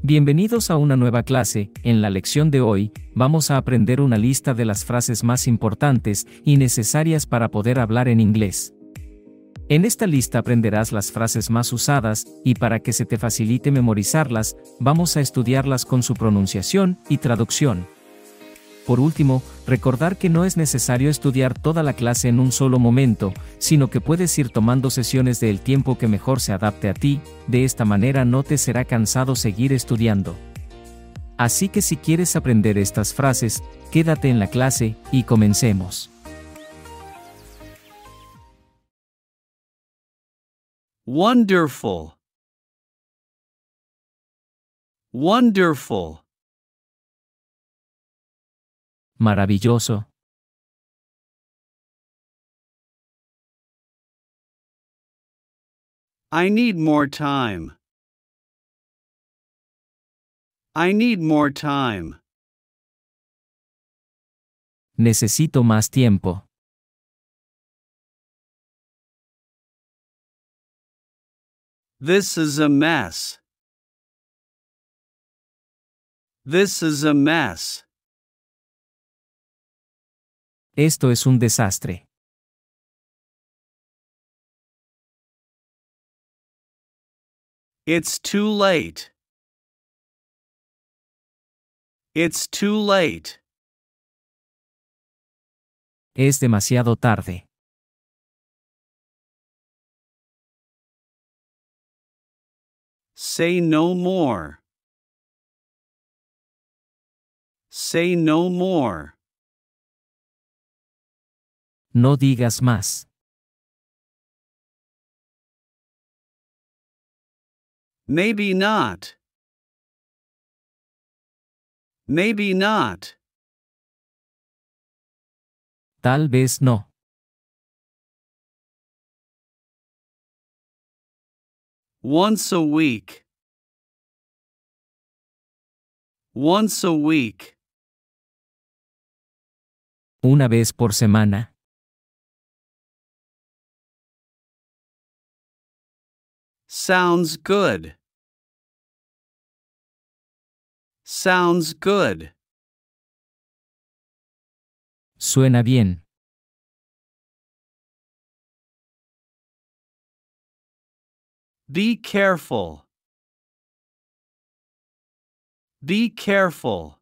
Bienvenidos a una nueva clase. En la lección de hoy, vamos a aprender una lista de las frases más importantes y necesarias para poder hablar en inglés. En esta lista aprenderás las frases más usadas, y para que se te facilite memorizarlas, vamos a estudiarlas con su pronunciación y traducción. Por último, recordar que no es necesario estudiar toda la clase en un solo momento, sino que puedes ir tomando sesiones del tiempo que mejor se adapte a ti, de esta manera no te será cansado seguir estudiando. Así que si quieres aprender estas frases, quédate en la clase, y comencemos. Wonderful. Wonderful. Maravilloso. I need more time. I need more time. Necesito más tiempo. This is a mess. This is a mess. Esto es un desastre. It's too late. It's too late. Es demasiado tarde. Say no more. Say no more. No digas más. Maybe not. Maybe not. Tal vez no. Once a week. Once a week. Una vez por semana. Sounds good. Sounds good. Suena bien. Be careful. Be careful.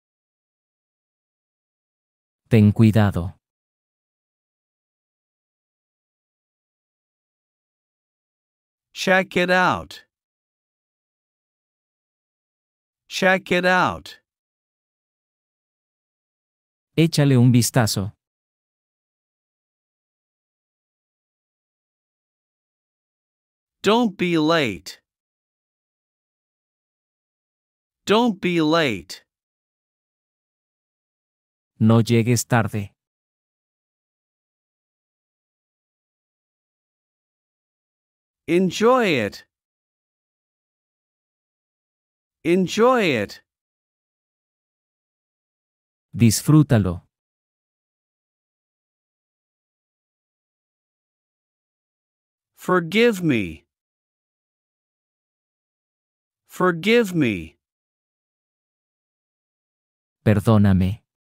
Ten cuidado. Check it out. Check it out. Échale un vistazo. Don't be late. Don't be late. No llegues tarde. Enjoy it. Enjoy it. Disfrútalo. Forgive me. Forgive me. Perdóname.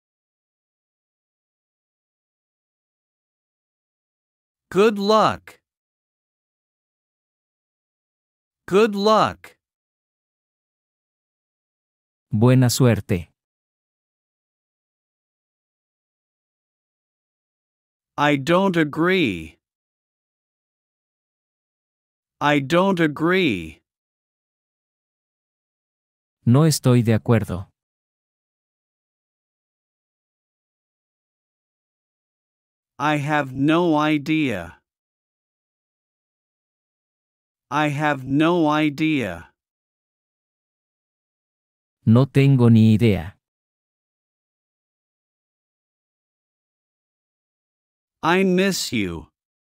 Good luck. Good luck. Buena suerte. I don't agree. I don't agree. No estoy de acuerdo. I have no idea. I have no idea. No tengo ni idea. I miss you.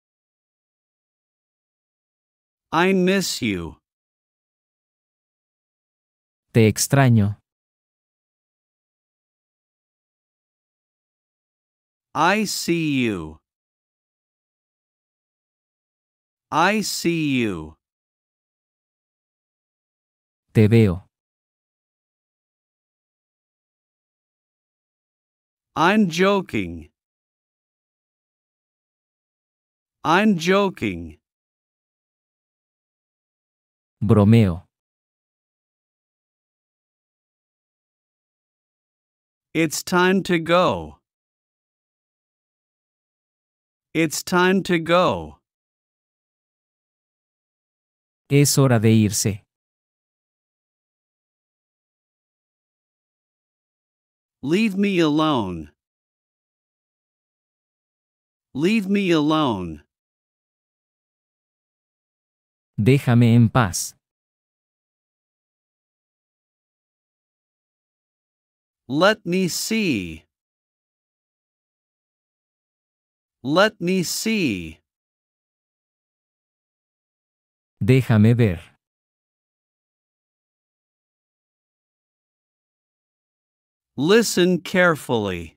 I miss you. Te extraño. I see you. I see you. Te veo. I'm joking. I'm joking. Bromeo. It's time to go. It's time to go. Es hora de irse. Leave me alone. Leave me alone. Déjame en paz. Let me see. Let me see. Déjame ver. Listen carefully.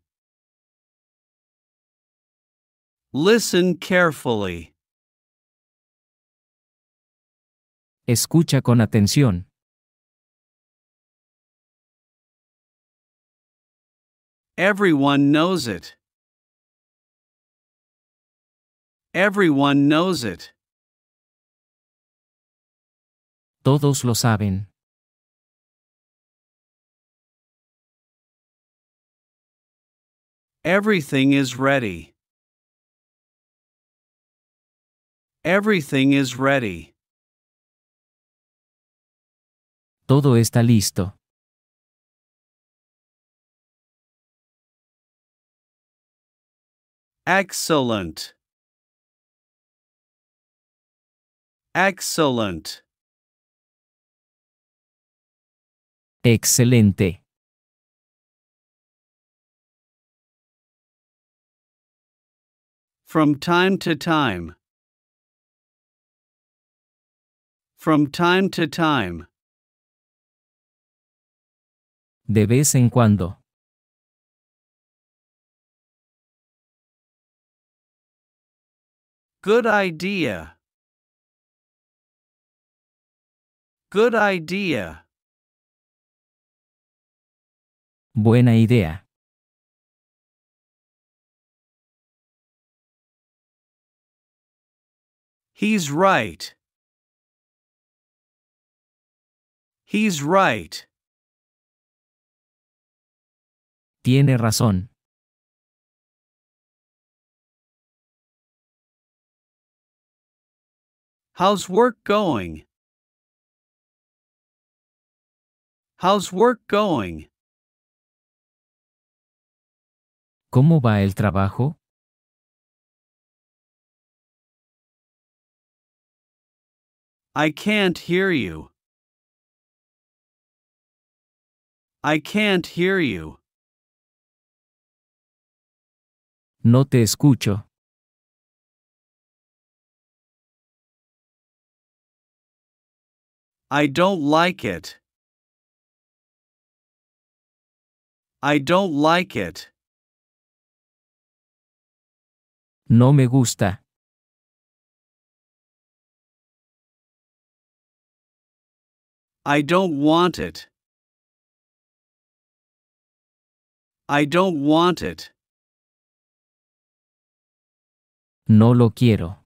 Listen carefully. Escucha con atención. Everyone knows it. Everyone knows it. Todos lo saben. Everything is ready. Everything is ready. Todo está listo. Excellent. Excellent. Excelente. From time to time. From time to time. De vez en cuando. Good idea. Good idea. Buena idea. He's right. He's right. Tiene razón. How's work going? How's work going? ¿Cómo va el trabajo? I can't hear you. I can't hear you. No te escucho. I don't like it. I don't like it. No me gusta. I don't want it. I don't want it. No lo quiero.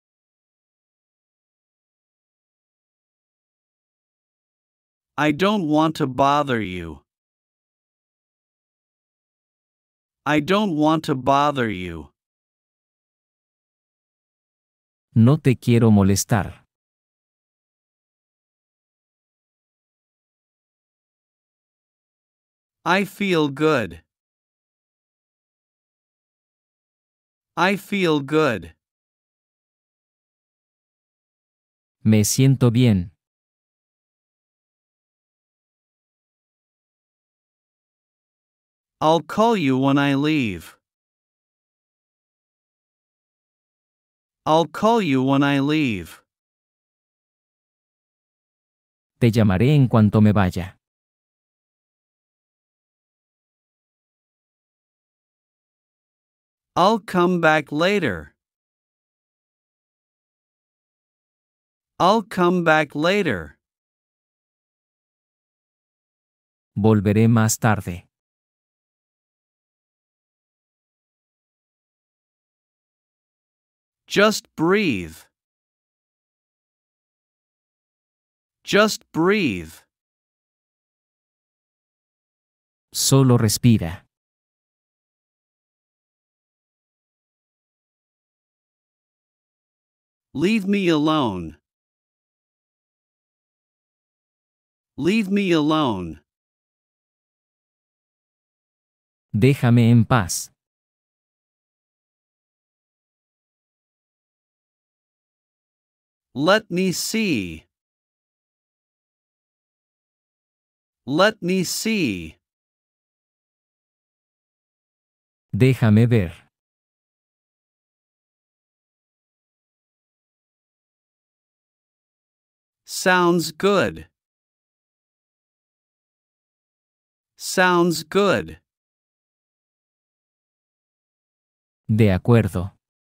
I don't want to bother you. I don't want to bother you. No te quiero molestar. I feel good. I feel good. Me siento bien. I'll call you when I leave. I'll call you when I leave. Te llamaré en cuanto me vaya. I'll come back later. I'll come back later. Volveré más tarde. Just breathe. Just breathe. Solo respira. Leave me alone. Leave me alone. Déjame en paz. Let me see. Let me see. Déjame ver. Sounds good. Sounds good. De acuerdo.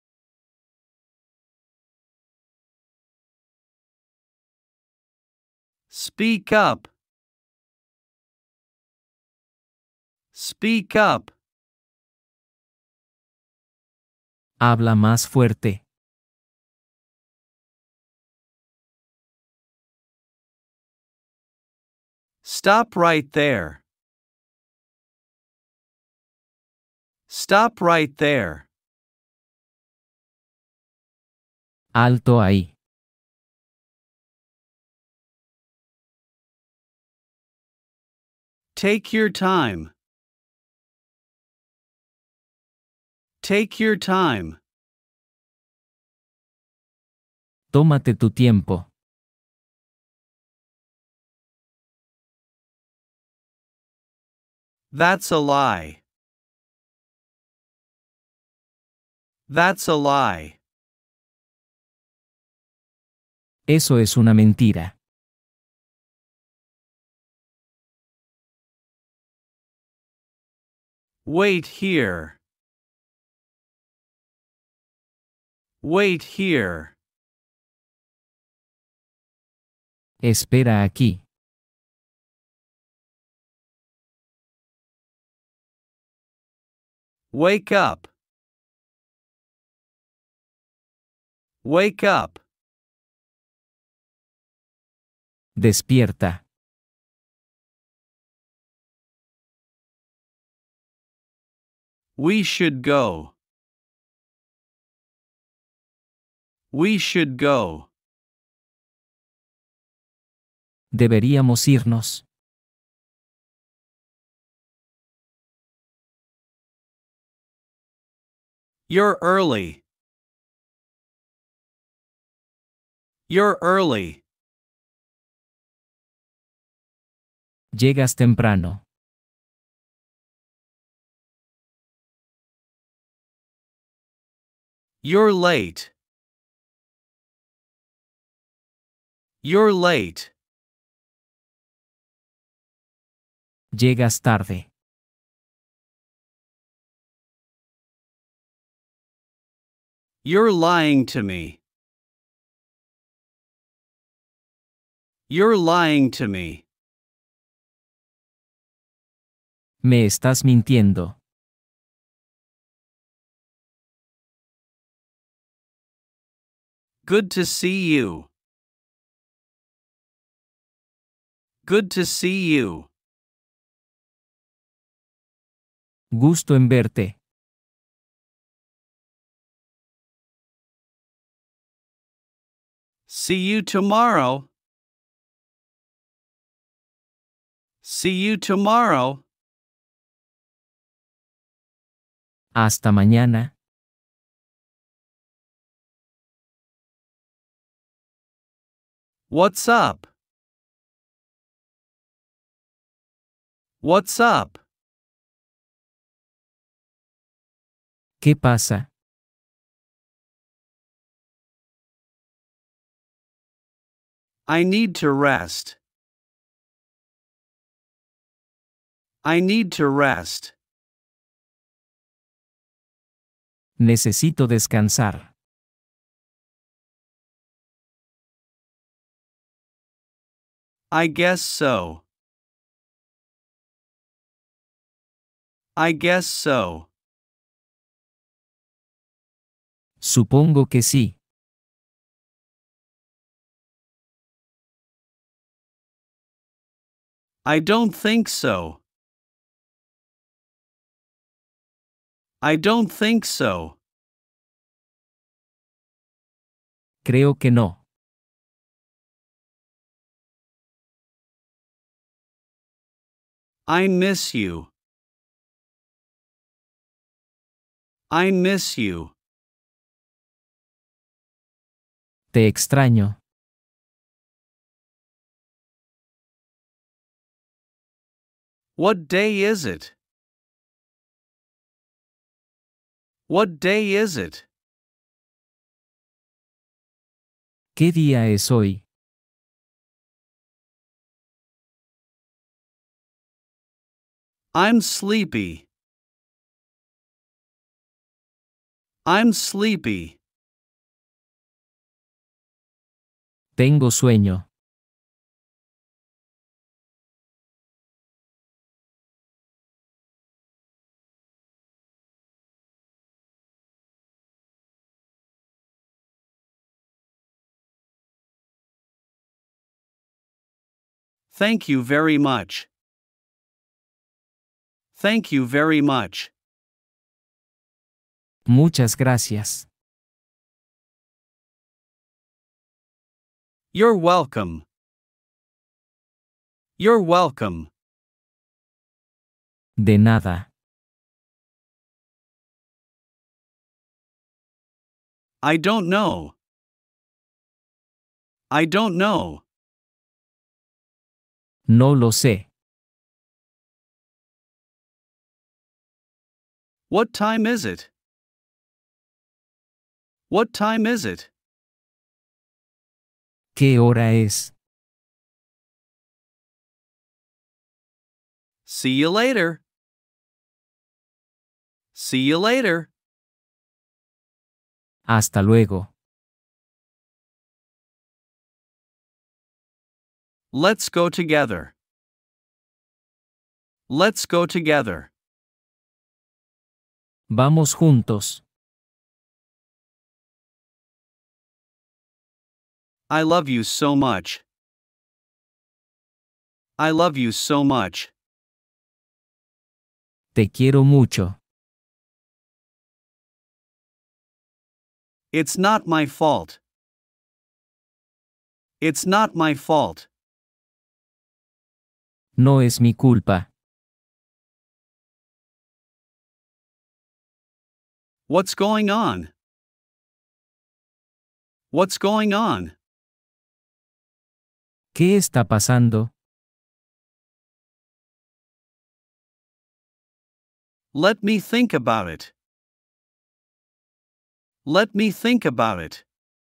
Speak up. Speak up. Habla más fuerte. Stop right there. Stop right there. Alto ahí. Take your time. Take your time. Tómate tu tiempo. That's a lie. That's a lie. Eso es una mentira. Wait here. Wait here. Espera aquí. Wake up. Wake up. Despierta. We should go. We should go. Deberíamos irnos. You're early. You're early. Llegas temprano. You're late. You're late. Llegas tarde. You're lying to me. You're lying to me. Me estás mintiendo. Good to see you. Good to see you. Gusto en verte. See you tomorrow. See you tomorrow. Hasta mañana. What's up? What's up? ¿Qué pasa? I need to rest. I need to rest. Necesito descansar. I guess so. I guess so. Supongo que sí. I don't think so. I don't think so. Creo que no. I miss you. I miss you. Te extraño. What day is it? What day is it? ¿Qué día es hoy? I'm sleepy. I'm sleepy. Tengo sueño. Thank you very much. Thank you very much. Muchas gracias. You're welcome. You're welcome. De nada. I don't know. I don't know. No lo sé. What time is it? What time is it? ¿Qué hora es? See you later. See you later. Hasta luego. Let's go together. Let's go together. Vamos juntos. I love you so much. I love you so much. Te quiero mucho. It's not my fault. It's not my fault. No es mi culpa. What's going on? What's going on? ¿Qué está pasando? Let me think about it. Let me think about it.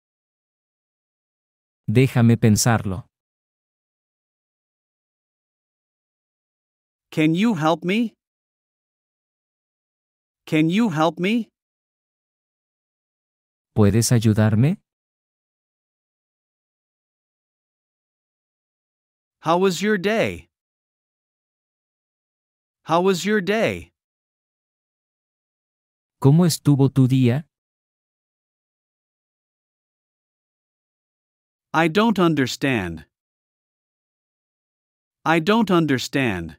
Déjame pensarlo. Can you help me? Can you help me? ¿Puedes ayudarme? How was your day? How was your day? ¿Cómo estuvo tu día? I don't understand. I don't understand.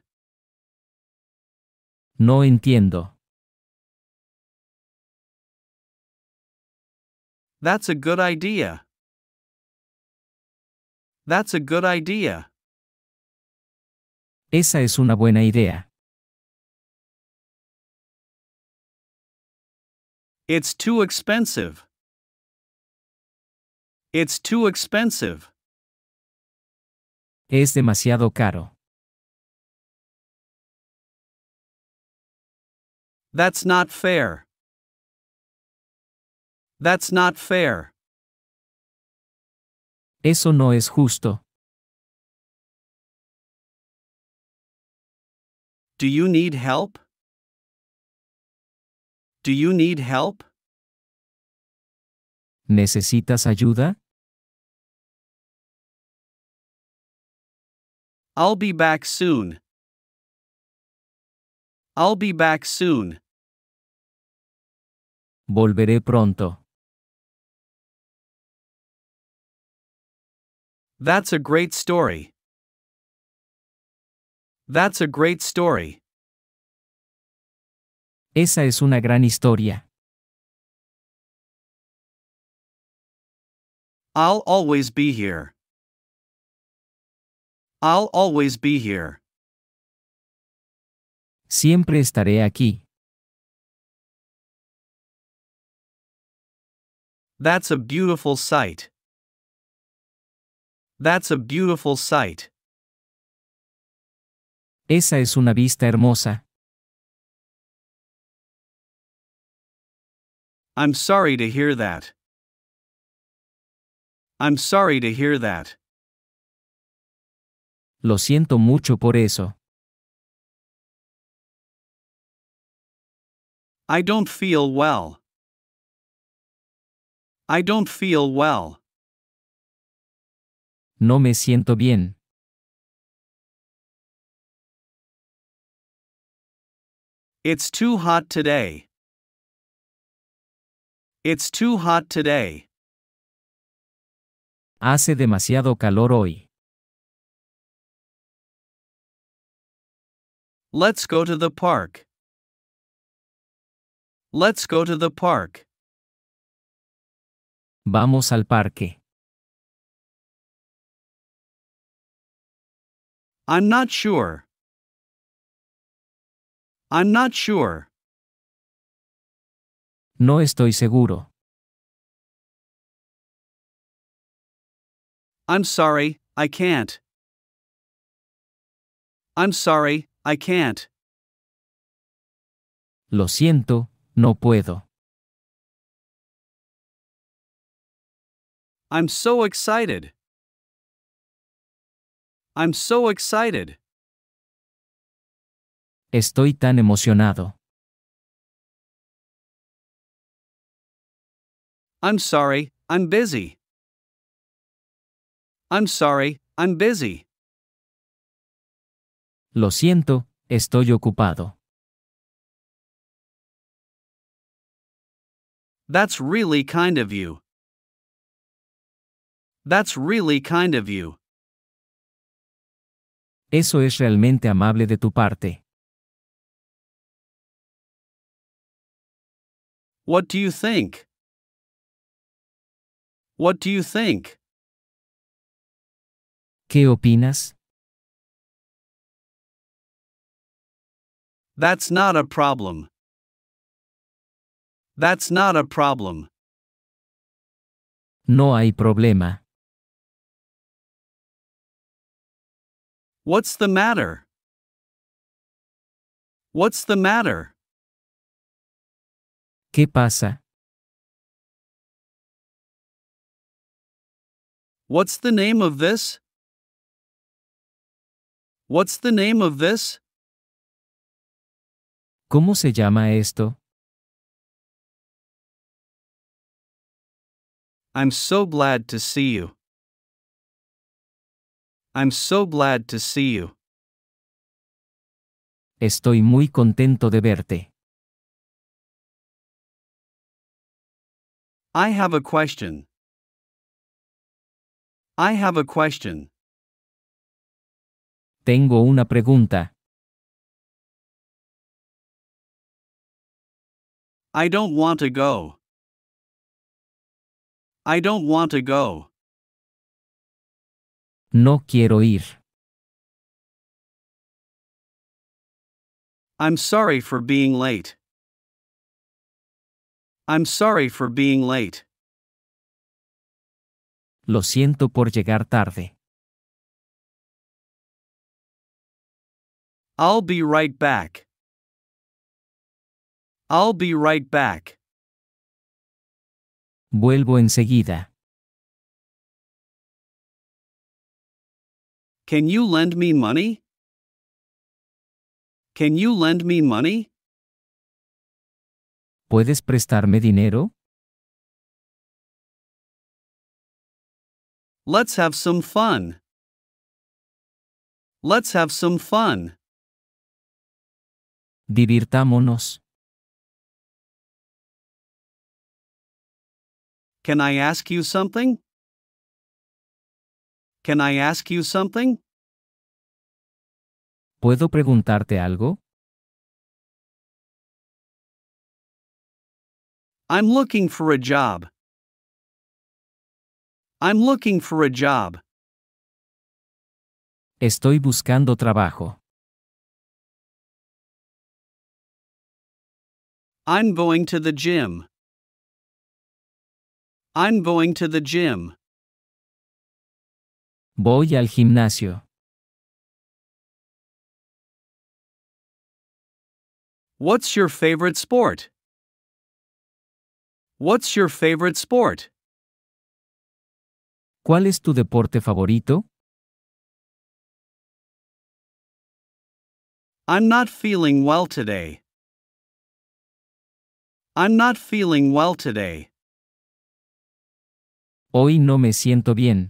No entiendo. That's a good idea. That's a good idea. Esa es una buena idea. It's too expensive. It's too expensive. Es demasiado caro. That's not fair. That's not fair. Eso no es justo. Do you need help? Do you need help? ¿Necesitas ayuda? I'll be back soon. I'll be back soon. Volveré pronto. That's a great story. That's a great story. Esa es una gran historia. I'll always be here. I'll always be here. Siempre estaré aquí. That's a beautiful sight. That's a beautiful sight. Esa es una vista hermosa. I'm sorry to hear that. I'm sorry to hear that. Lo siento mucho por eso. I don't feel well. I don't feel well. No me siento bien. It's too hot today. It's too hot today. Hace demasiado calor hoy. Let's go to the park. Let's go to the park. Vamos al parque. I'm not sure. I'm not sure. No estoy seguro. I'm sorry, I can't. I'm sorry, I can't. Lo siento, no puedo. I'm so excited. I'm so excited. Estoy tan emocionado. I'm sorry, I'm busy. I'm sorry, I'm busy. Lo siento, estoy ocupado. That's really kind of you. That's really kind of you. Eso es realmente amable de tu parte. What do you think? What do you think? ¿Qué opinas? That's not a problem. That's not a problem. No hay problema. What's the matter? What's the matter? ¿Qué pasa? What's the name of this? What's the name of this? ¿Cómo se llama esto? I'm so glad to see you. I'm so glad to see you. Estoy muy contento de verte. I have a question. I have a question. Tengo una pregunta. I don't want to go. I don't want to go. No quiero ir. I'm sorry for being late. I'm sorry for being late. Lo siento por llegar tarde. I'll be right back. I'll be right back. Vuelvo enseguida. Can you lend me money? Can you lend me money? ¿Puedes prestarme dinero? Let's have some fun. Let's have some fun. Divirtámonos. Can I ask you something? Can I ask you something? ¿Puedo preguntarte algo? I'm looking for a job. I'm looking for a job. Estoy buscando trabajo. I'm going to the gym. I'm going to the gym. Voy al gimnasio. What's your favorite sport? What's your favorite sport? ¿Cuál es tu deporte favorito? I'm not feeling well today. I'm not feeling well today. Hoy no me siento bien.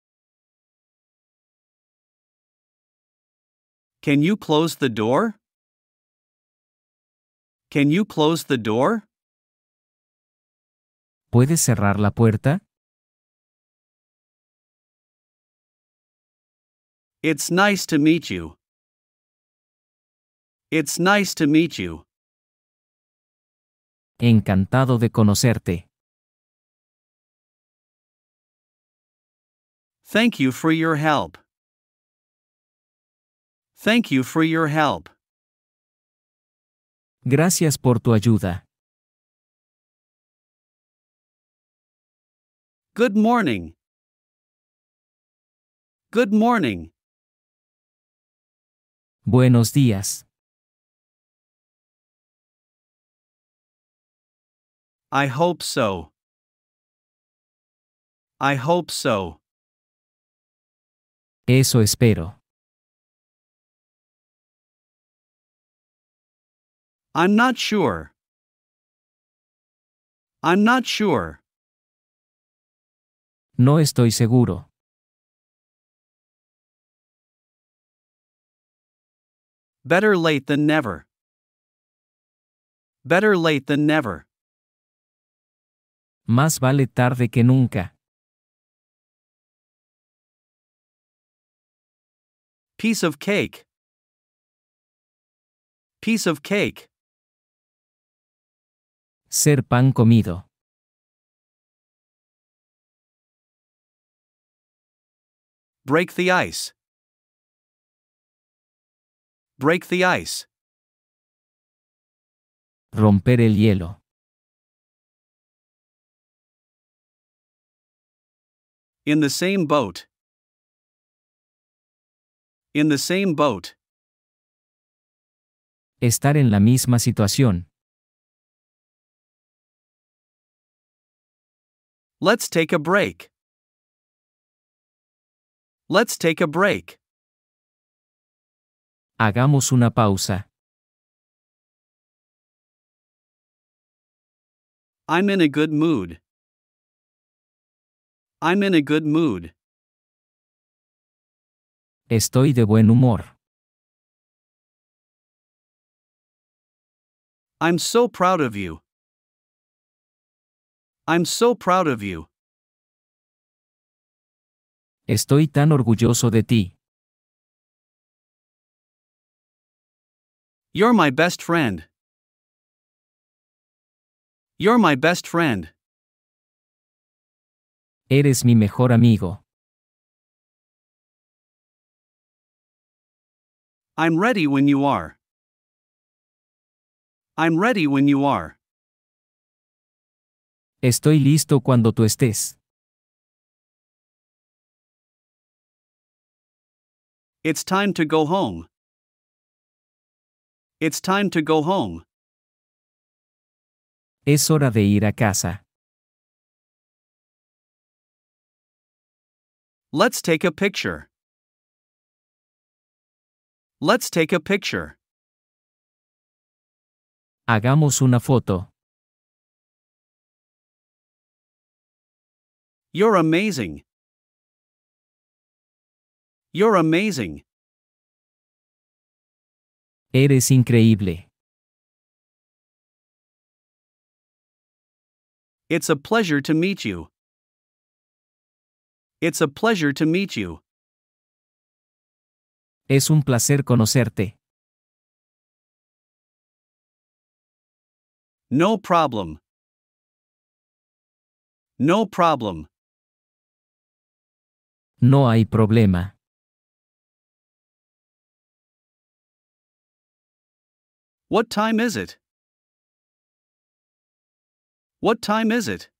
Can you close the door? Can you close the door? ¿Puedes cerrar la puerta? It's nice to meet you. It's nice to meet you. Encantado de conocerte. Thank you for your help. Thank you for your help. Gracias por tu ayuda. Good morning. Good morning. Buenos días. I hope so. I hope so. Eso espero. I'm not sure. I'm not sure. No estoy seguro. Better late than never. Better late than never. Más vale tarde que nunca. Piece of cake. Piece of cake. Ser pan comido. Break the ice. Break the ice. Romper el hielo. In the same boat. In the same boat. Estar en la misma situación. Let's take a break. Let's take a break. Hagamos una pausa. I'm in a good mood. I'm in a good mood. Estoy de buen humor. I'm so proud of you. I'm so proud of you. Estoy tan orgulloso de ti. You're my best friend. You're my best friend. Eres mi mejor amigo. I'm ready when you are. I'm ready when you are. Estoy listo cuando tú estés. It's time to go home. It's time to go home. Es hora de ir a casa. Let's take a picture. Let's take a picture. Hagamos una foto. You're amazing. You're amazing. Eres increíble. It's a pleasure to meet you. It's a pleasure to meet you. Es un placer conocerte. No problem. No problem. No hay problema. What time is it? What time is it?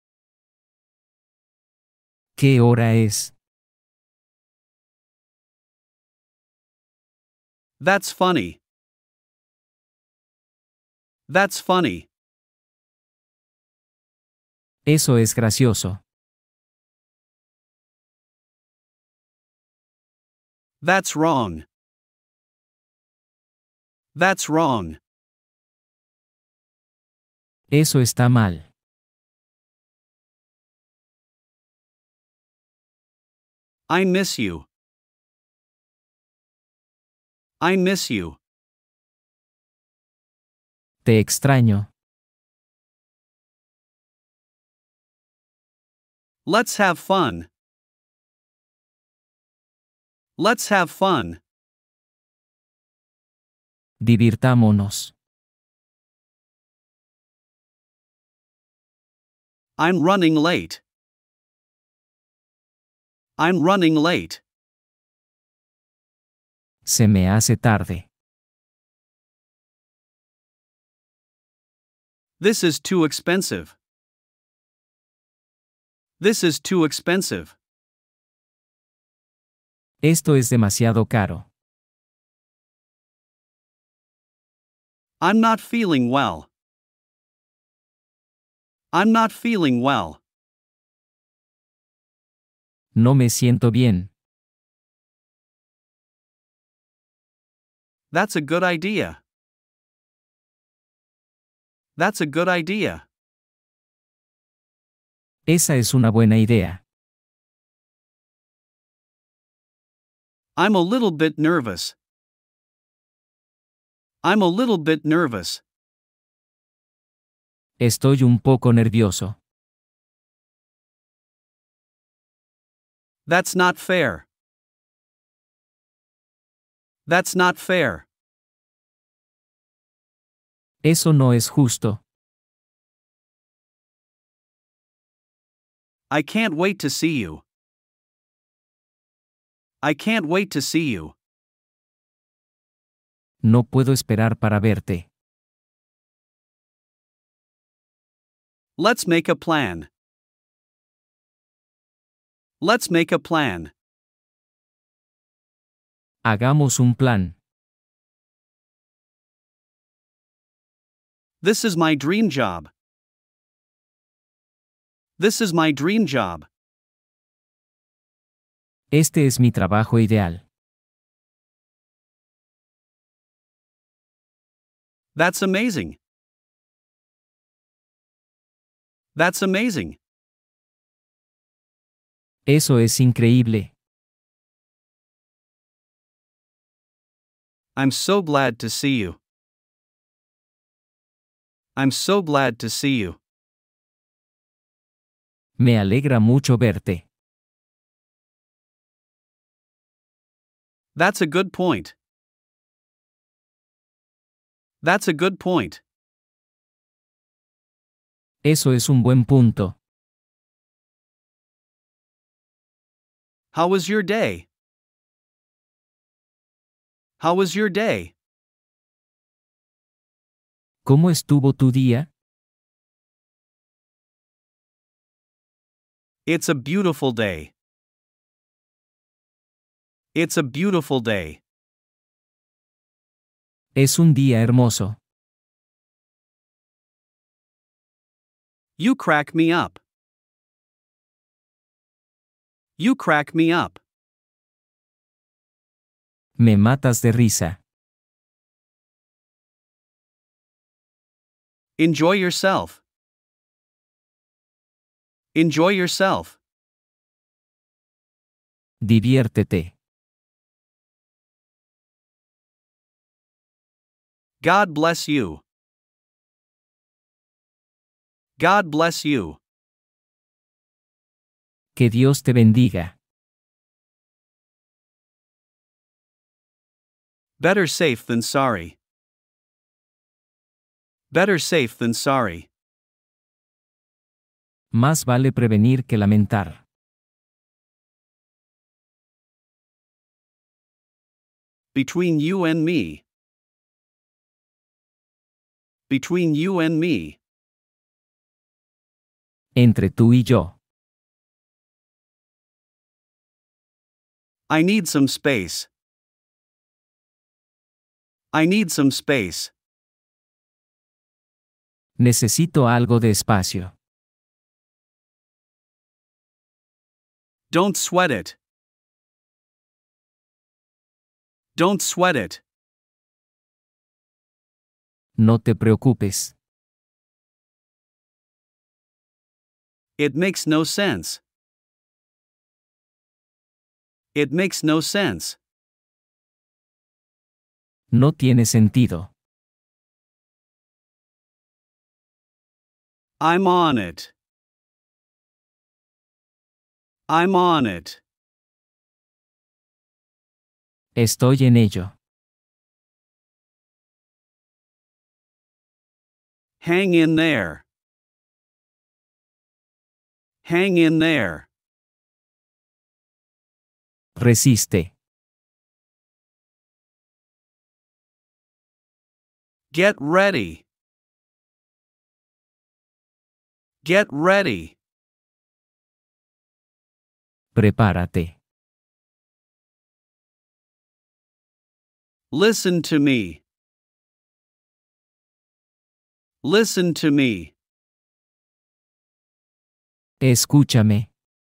¿Qué hora es? That's funny. That's funny. Eso es gracioso. That's wrong. That's wrong. Eso está mal. I miss you. I miss you. Te extraño. Let's have fun. Let's have fun. Divirtámonos. I'm running late. I'm running late. Se me hace tarde. This is too expensive. This is too expensive. Esto es demasiado caro. I'm not feeling well. I'm not feeling well. No me siento bien. That's a good idea. That's a good idea. Esa es una buena idea. I'm a little bit nervous. I'm a little bit nervous. Estoy un poco nervioso. That's not fair. That's not fair. Eso no es justo. I can't wait to see you. I can't wait to see you. No puedo esperar para verte. Let's make a plan. Let's make a plan. Hagamos un plan. This is my dream job. This is my dream job. Este es mi trabajo ideal. That's amazing. That's amazing. Eso es increíble. I'm so glad to see you. I'm so glad to see you. Me alegra mucho verte. That's a good point. That's a good point. Eso es un buen punto. How was your day? How was your day? ¿Cómo estuvo tu día? It's a beautiful day. It's a beautiful day. Es un día hermoso. You crack me up. You crack me up. Me matas de risa. Enjoy yourself. Enjoy yourself. Diviértete. God bless you. God bless you. Que Dios te bendiga. Better safe than sorry. Better safe than sorry. Más vale prevenir que lamentar. Between you and me. Between you and me. Entre tú y yo. I need some space. I need some space. Necesito algo de espacio. Don't sweat it. Don't sweat it. No te preocupes. It makes no sense. It makes no sense. No tiene sentido. I'm on it. I'm on it. Estoy en ello. Hang in there. Hang in there. Resiste. Get ready. Get ready. Prepárate. Listen to me. Listen to me. Escúchame.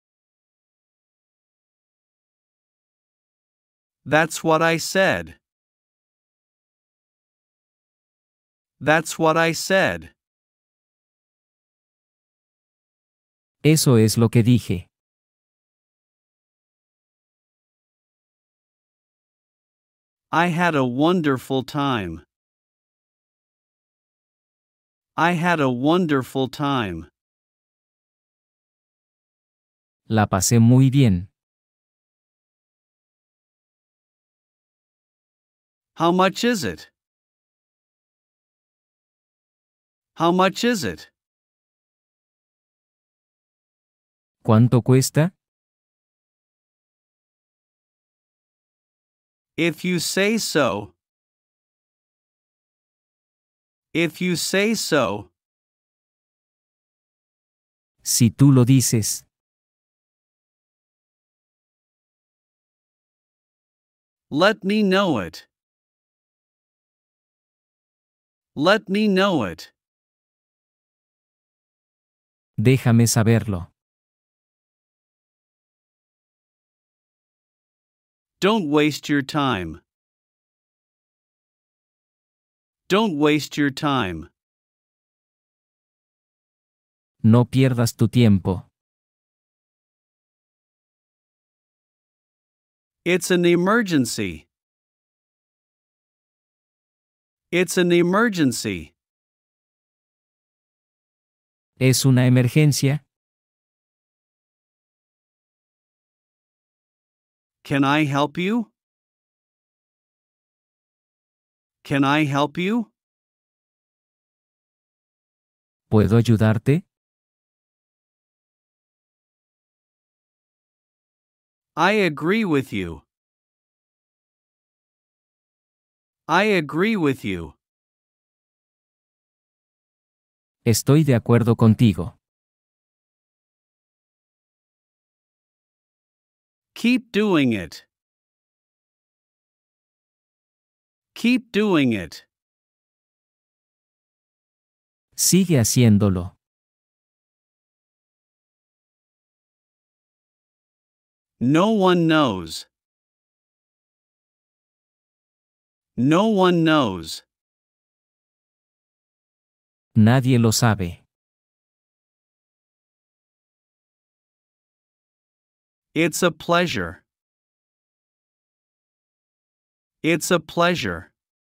That's what I said. That's what I said. Eso es lo que dije. I had a wonderful time. I had a wonderful time. La pasé muy bien. How much is it? How much is it? ¿Cuánto cuesta? If you say so. If you say so. Si tú lo dices. Let me know it. Let me know it. Déjame saberlo. Don't waste your time. Don't waste your time. No pierdas tu tiempo. It's an emergency. It's an emergency. ¿Es una emergencia? Can I help you? Can I help you? ¿Puedo ayudarte? I agree with you. I agree with you. Estoy de acuerdo contigo. Keep doing it. Keep doing it. Sigue haciéndolo. No one knows. No one knows. Nadie lo sabe. It's a pleasure. It's a pleasure.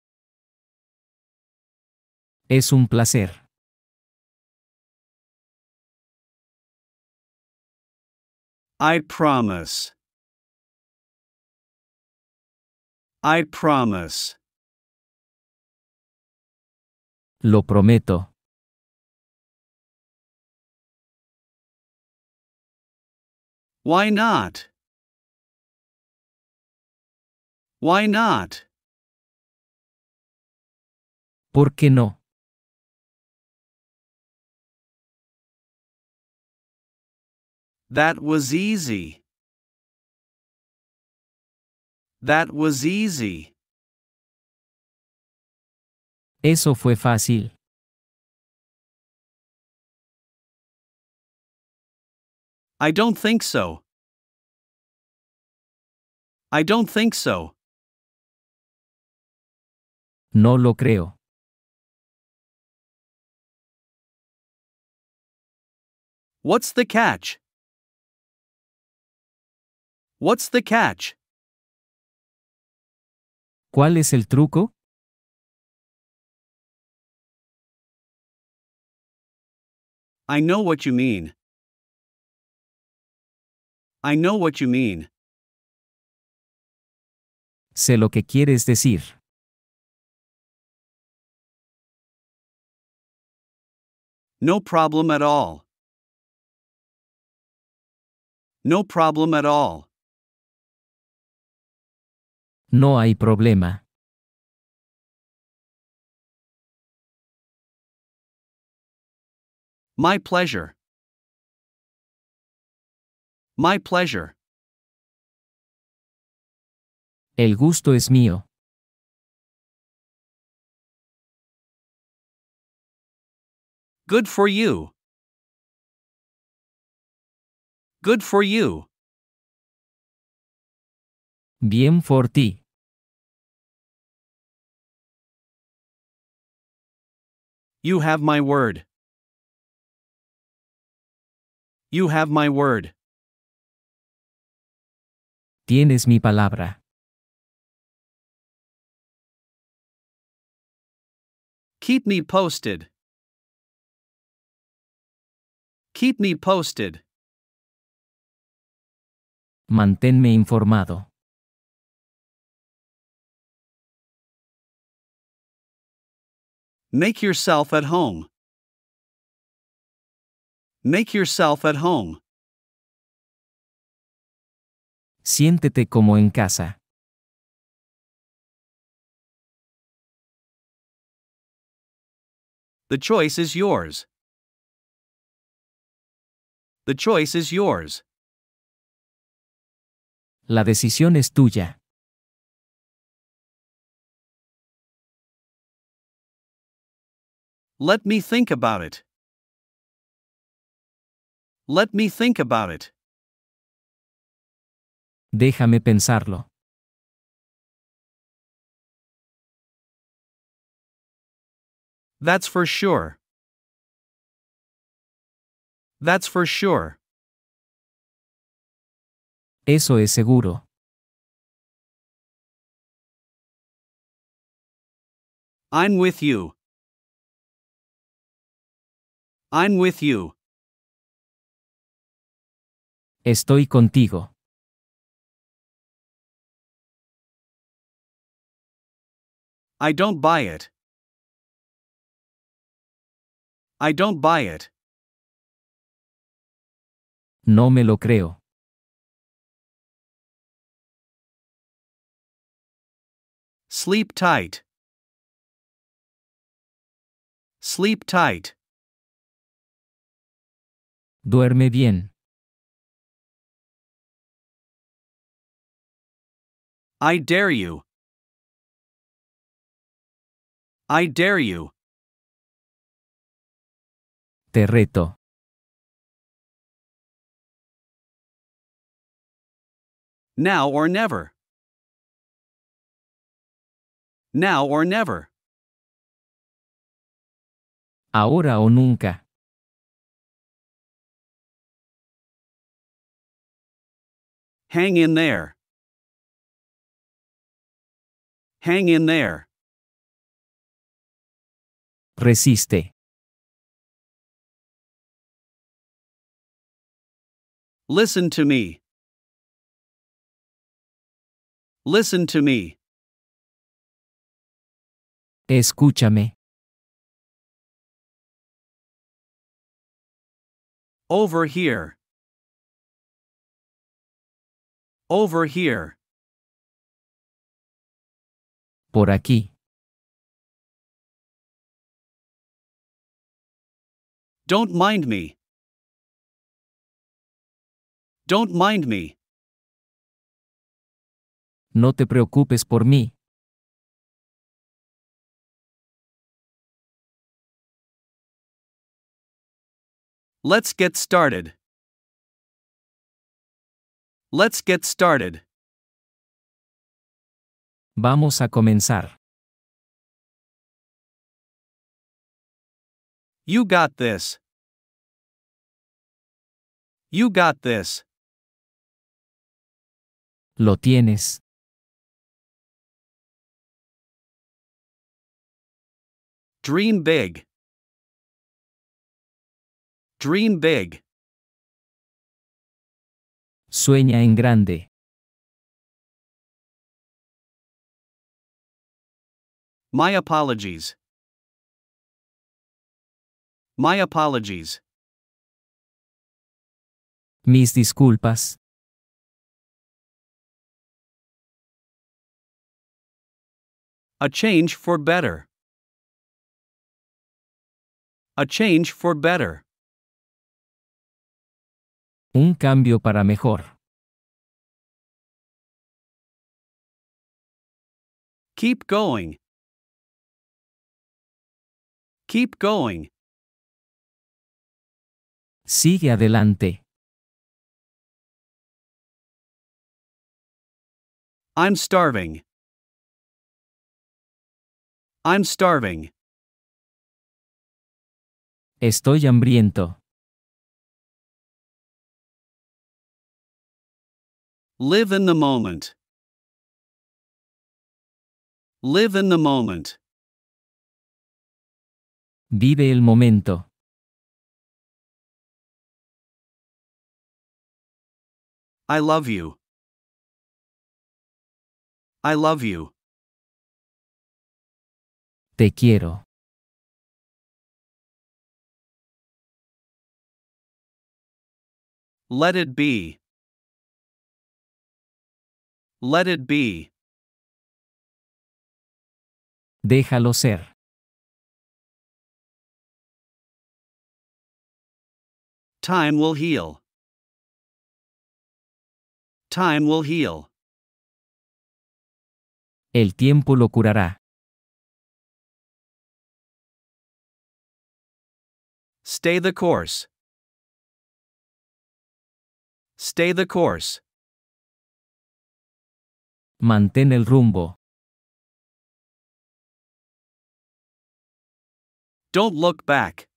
Es un placer. I promise. I promise. Lo prometo. Why not? Why not? ¿Por qué no? That was easy. That was easy. Eso fue fácil. I don't think so. I don't think so. No lo creo. What's the catch? What's the catch? ¿Cuál es el truco? I know what you mean. I know what you mean. Sé lo que quieres decir. No problem at all. No problem at all. No hay problema. My pleasure. My pleasure. El gusto es mío. Good for you. Good for you. Bien por ti. You have my word. You have my word. Tienes mi palabra. Keep me posted. Keep me posted. Manténme informado. Make yourself at home. Make yourself at home. Siéntete como en casa. The choice is yours. The choice is yours. La decisión es tuya. Let me think about it. Let me think about it. Déjame pensarlo. That's for sure. That's for sure. Eso es seguro. I'm with you. I'm with you. Estoy contigo. I don't buy it. I don't buy it. No me lo creo. Sleep tight. Sleep tight. Duerme bien. I dare you. I dare you. Te reto. Now or never. Now or never. Ahora o nunca. Hang in there. Hang in there. Resiste. Listen to me. Listen to me. Escúchame. Over here. Over here. Por aquí. Don't mind me. Don't mind me. No te preocupes por mí. Let's get started. Let's get started. Vamos a comenzar. You got this. You got this. Lo tienes. Dream big. Dream big. Sueña en grande. My apologies. My apologies. Mis disculpas. A change for better. A change for better. Un cambio para mejor. Keep going. Keep going. Sigue adelante. I'm starving. I'm starving. Estoy hambriento. Live in the moment. Live in the moment. Vive el momento. I love you. I love you. Te quiero. Let it be. Let it be. Déjalo ser. Time will heal. Time will heal. El tiempo lo curará. Stay the course. Stay the course. Mantén el rumbo. Don't look back.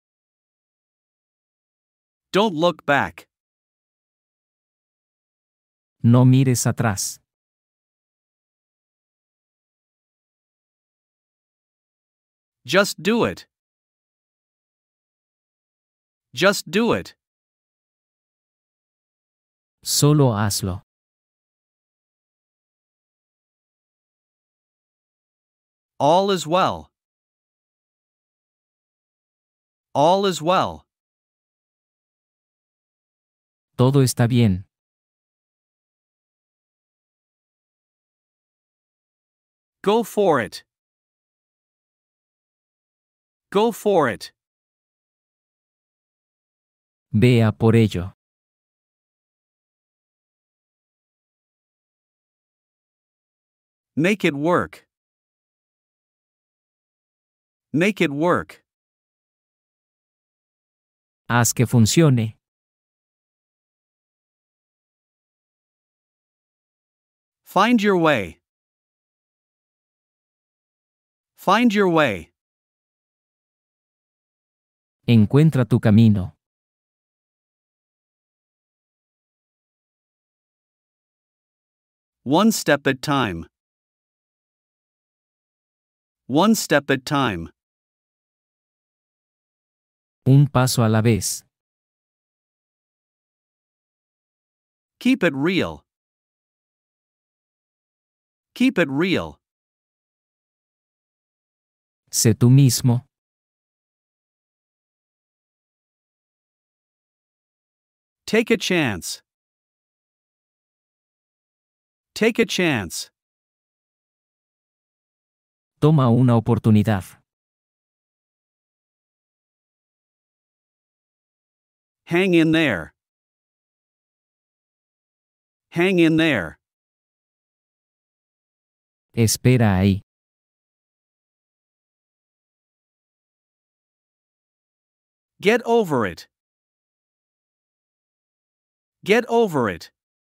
Don't look back. No mires atrás. Just do it. Just do it. Solo hazlo. All is well. All is well. Todo está bien. Go for it. Go for it. Vea por ello. Make it work. Make it work. Haz que funcione. Find your way. Find your way. Encuentra tu camino. One step at time. One step at time. Un paso a la vez. Keep it real. Keep it real. Sé tú mismo. Take a chance. Take a chance. Toma una oportunidad. Hang in there. Hang in there. Espera ahí. Get over it. Get over it.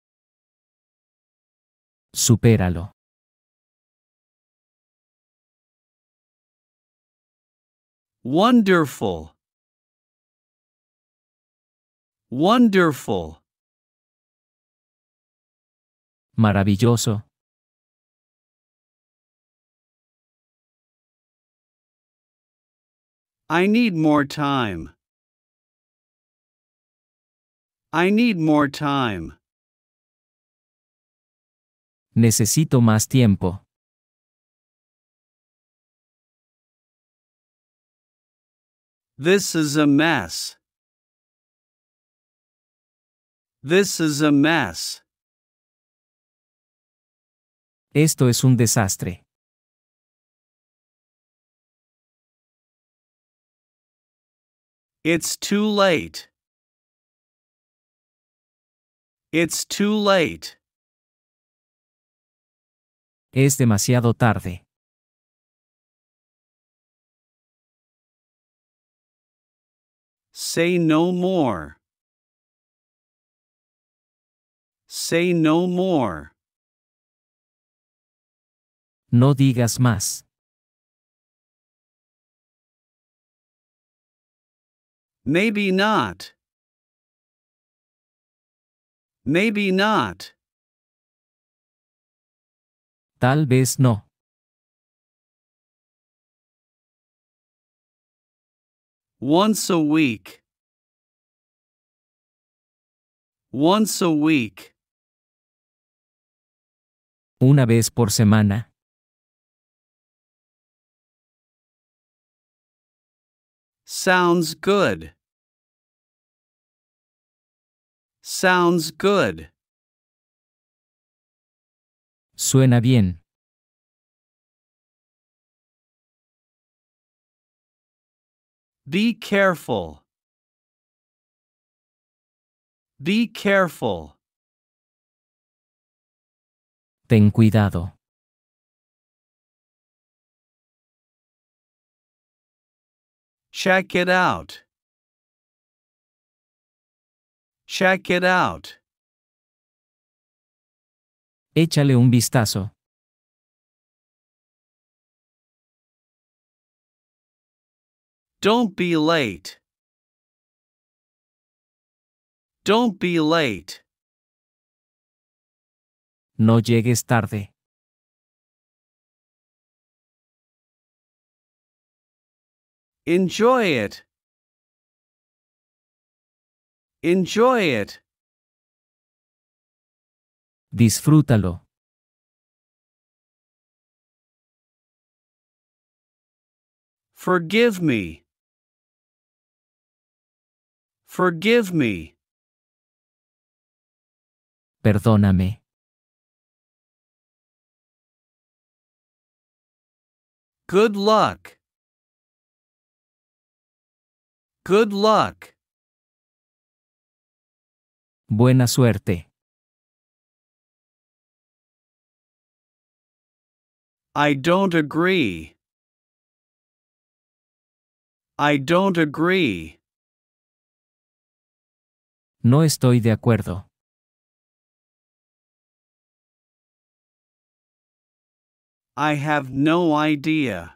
Supéralo. Wonderful. Wonderful. Maravilloso. I need more time. I need more time. Necesito más tiempo. This is a mess. This is a mess. Esto es un desastre. It's too late. It's too late. Es demasiado tarde. Say no more. Say no more. No digas más. Maybe not. Maybe not. Tal vez no. Once a week. Once a week. Una vez por semana. Sounds good. Sounds good. Suena bien. Be careful. Be careful. Ten cuidado. Check it out. Check it out. Échale un vistazo. Don't be late. Don't be late. No llegues tarde. Enjoy it. Enjoy it. Disfrútalo. Forgive me. Forgive me. Perdóname. Good luck. Good luck. Buena suerte. I don't agree. I don't agree. No estoy de acuerdo. I have no idea.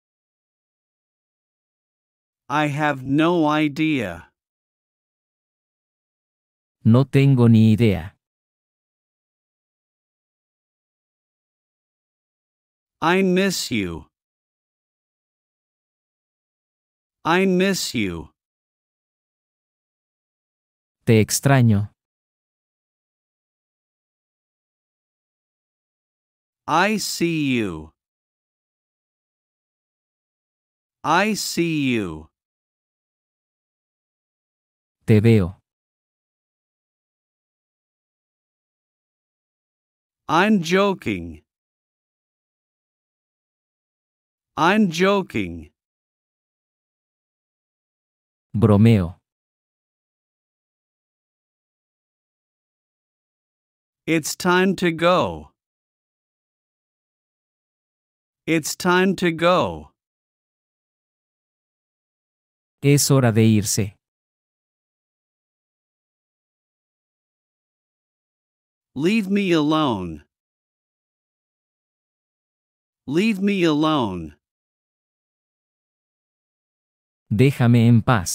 I have no idea. No tengo ni idea. I miss you. I miss you. Te extraño. I see you. I see you. Te veo. I'm joking. I'm joking. Bromeo. It's time to go. It's time to go. Es hora de irse. Leave me alone. Leave me alone. Déjame en paz.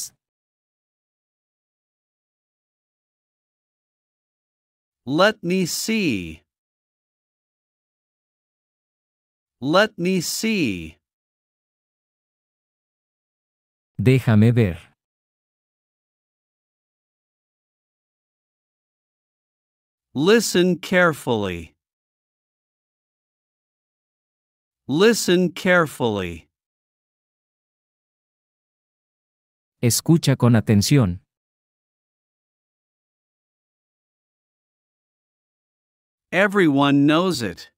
Let me see. Let me see. Déjame ver. Listen carefully. Listen carefully. Escucha con atención. Everyone knows it.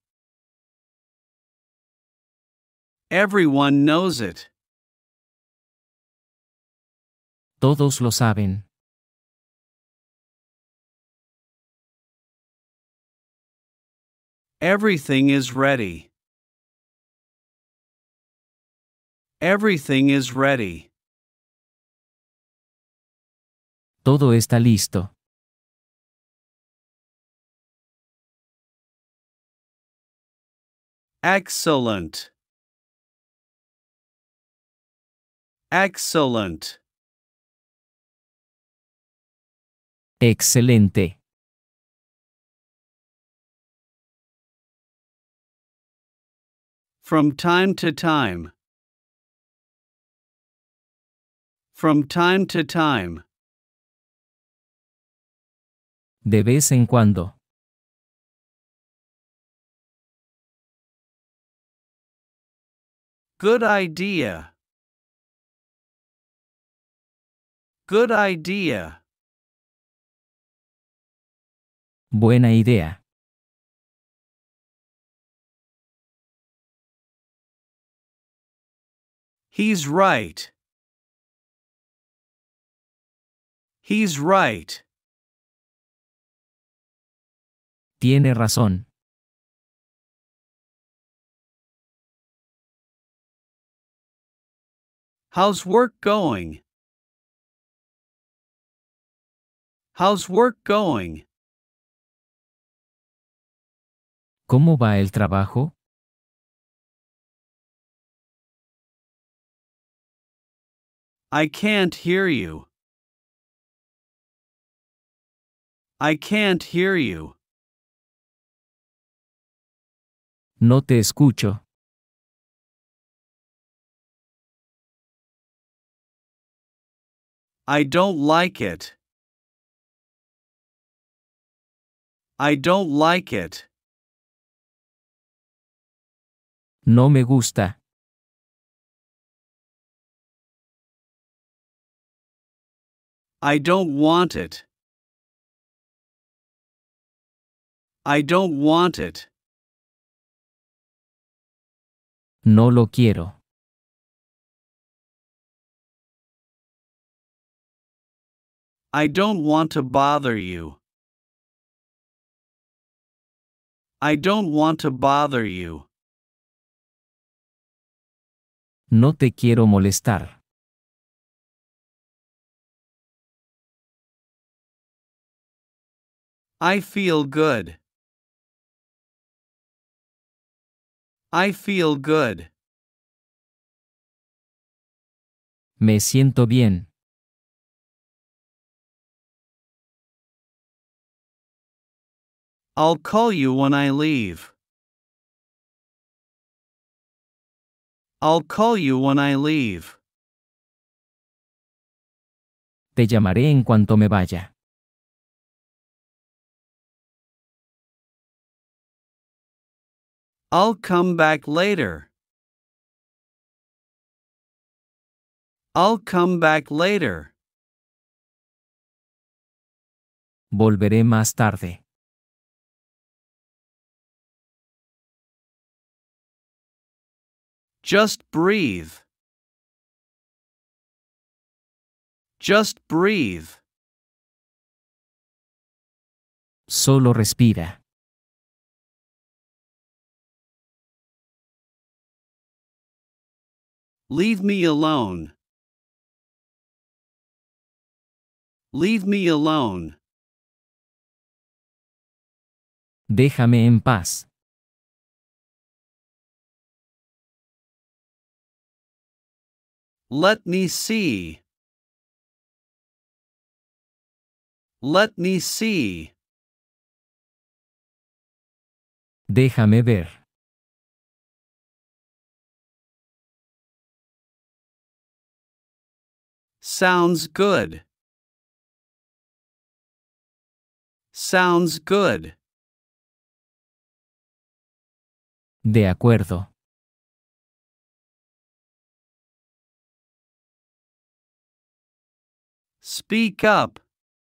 Everyone knows it. Todos lo saben. Everything is ready. Everything is ready. Todo está listo. Excellent. Excellent. Excelente. From time to time. From time to time. De vez en cuando. Good idea. Good idea. Buena idea. He's right. He's right. Tiene razón. How's work going? How's work going? ¿Cómo va el trabajo? I can't hear you. I can't hear you. No te escucho. I don't like it. I don't like it. No me gusta. I don't want it. I don't want it. No lo quiero. I don't want to bother you. I don't want to bother you. No te quiero molestar. I feel good. I feel good. Me siento bien. I'll call you when I leave. I'll call you when I leave. Te llamaré en cuanto me vaya. I'll come back later. I'll come back later. Volveré más tarde. Just breathe. Just breathe. Solo respira. Leave me alone. Leave me alone. Déjame en paz. Let me see. Let me see. Déjame ver. Sounds good. Sounds good. De acuerdo. Speak up.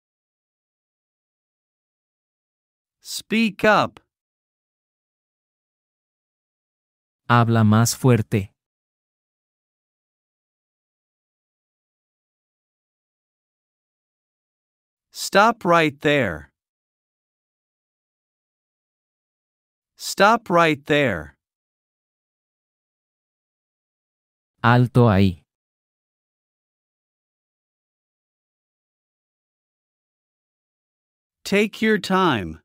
Speak up. Habla más fuerte. Stop right there. Stop right there. Alto ahí. Take your time.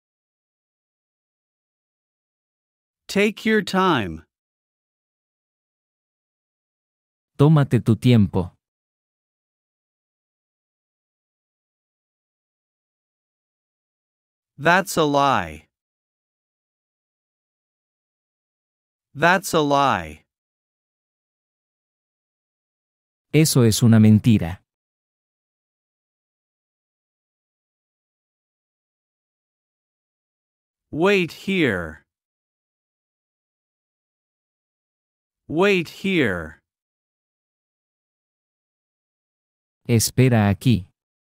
Take your time. Tómate tu tiempo. That's a lie. That's a lie. Eso es una mentira. Wait here. Wait here. Espera aquí.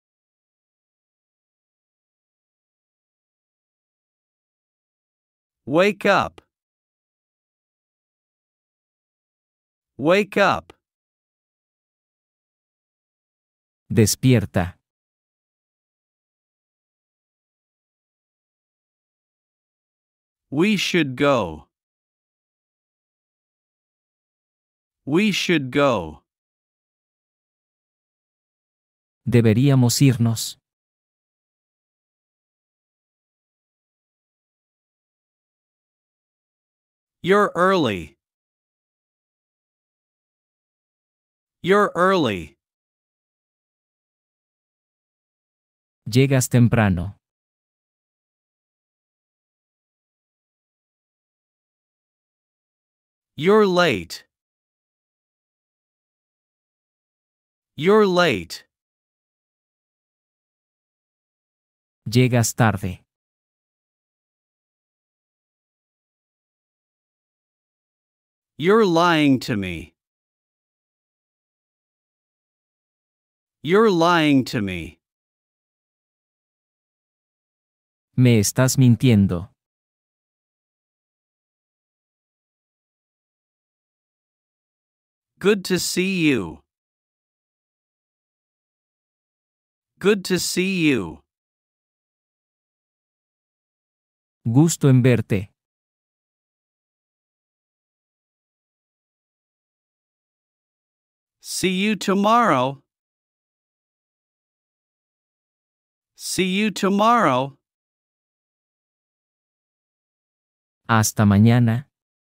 Wake up. Wake up. Despierta. We should go. We should go. Deberíamos irnos. You're early. You're early. Llegas temprano. You're late. You're late. Llegas tarde. You're lying to me. You're lying to me. Me estás mintiendo. Good to see you. Good to see you. Gusto en verte. See you tomorrow. See you tomorrow. Hasta mañana.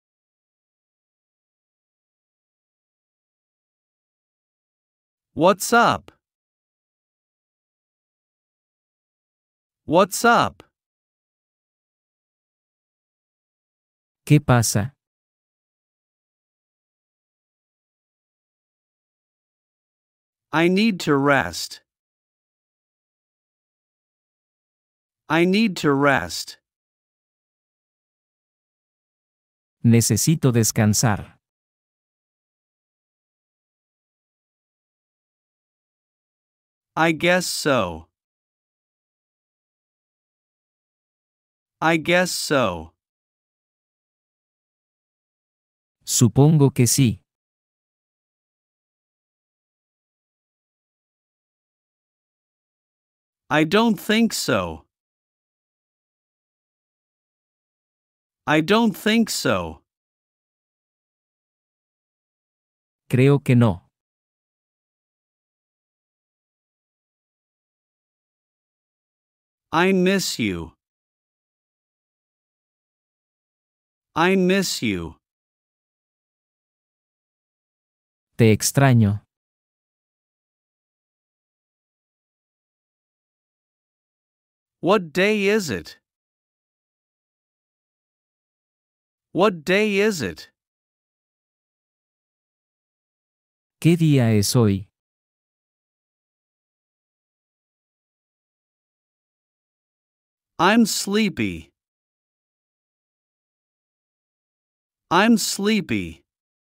What's up? What's up? ¿Qué pasa? I need to rest. I need to rest. Necesito descansar. I guess so. I guess so. Supongo que sí. I don't think so. I don't think so. Creo que no. I miss you. I miss you. Te extraño. What day is it? What day is it? ¿Qué día es hoy? I'm sleepy. I'm sleepy.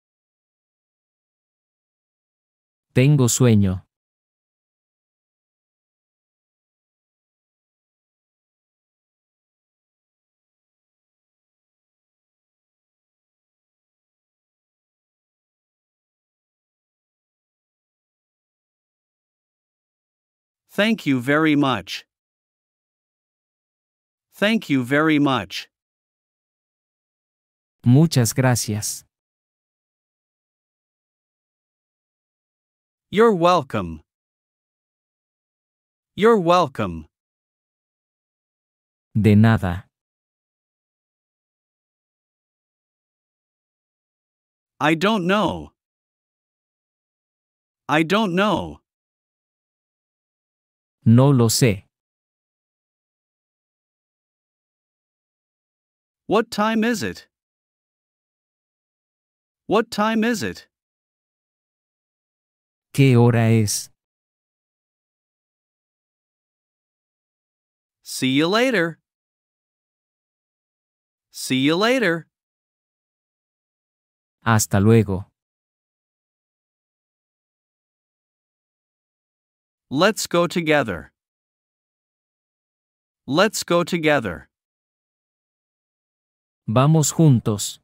Tengo sueño. Thank you very much. Thank you very much. Muchas gracias. You're welcome. You're welcome. De nada. I don't know. I don't know. No lo sé. What time is it? What time is it? ¿Qué hora es? See you later. See you later. Hasta luego. Let's go together. Let's go together. Vamos juntos.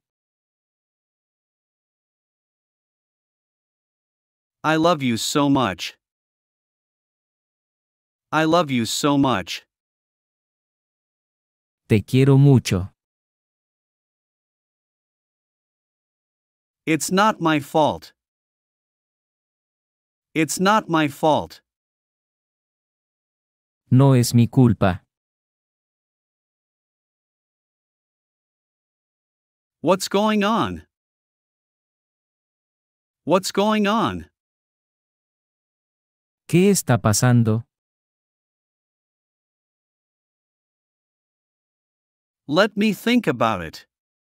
I love you so much. I love you so much. Te quiero mucho. It's not my fault. It's not my fault. No es mi culpa. What's going on? What's going on? ¿Qué está pasando? Let me think about it.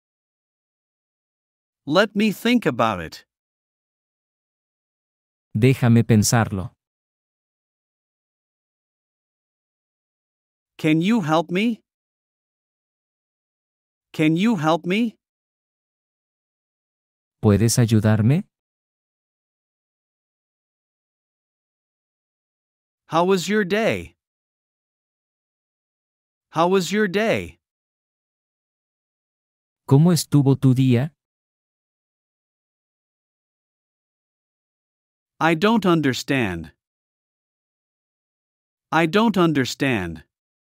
Let me think about it. Déjame pensarlo. Can you help me? Can you help me? ¿Puedes ayudarme? How was your day? How was your day? ¿Cómo estuvo tu día? I don't understand. I don't understand.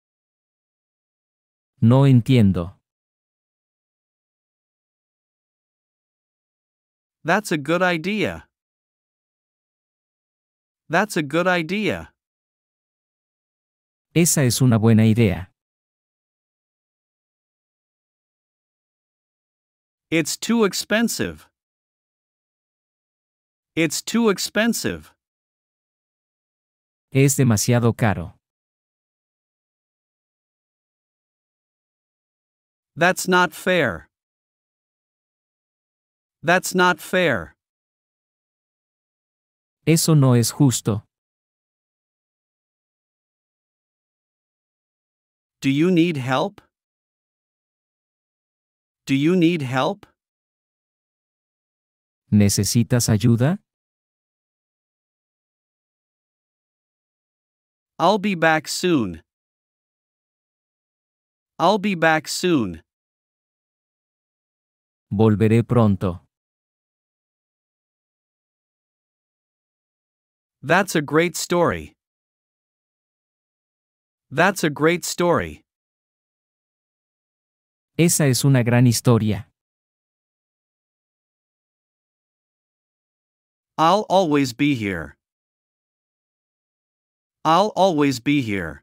No entiendo. That's a good idea. That's a good idea. Esa es una buena idea. It's too expensive. It's too expensive. Es demasiado caro. That's not fair. That's not fair. Eso no es justo. Do you need help? Do you need help? ¿Necesitas ayuda? I'll be back soon. I'll be back soon. Volveré pronto. That's a great story. That's a great story. Esa es una gran historia. I'll always be here. I'll always be here.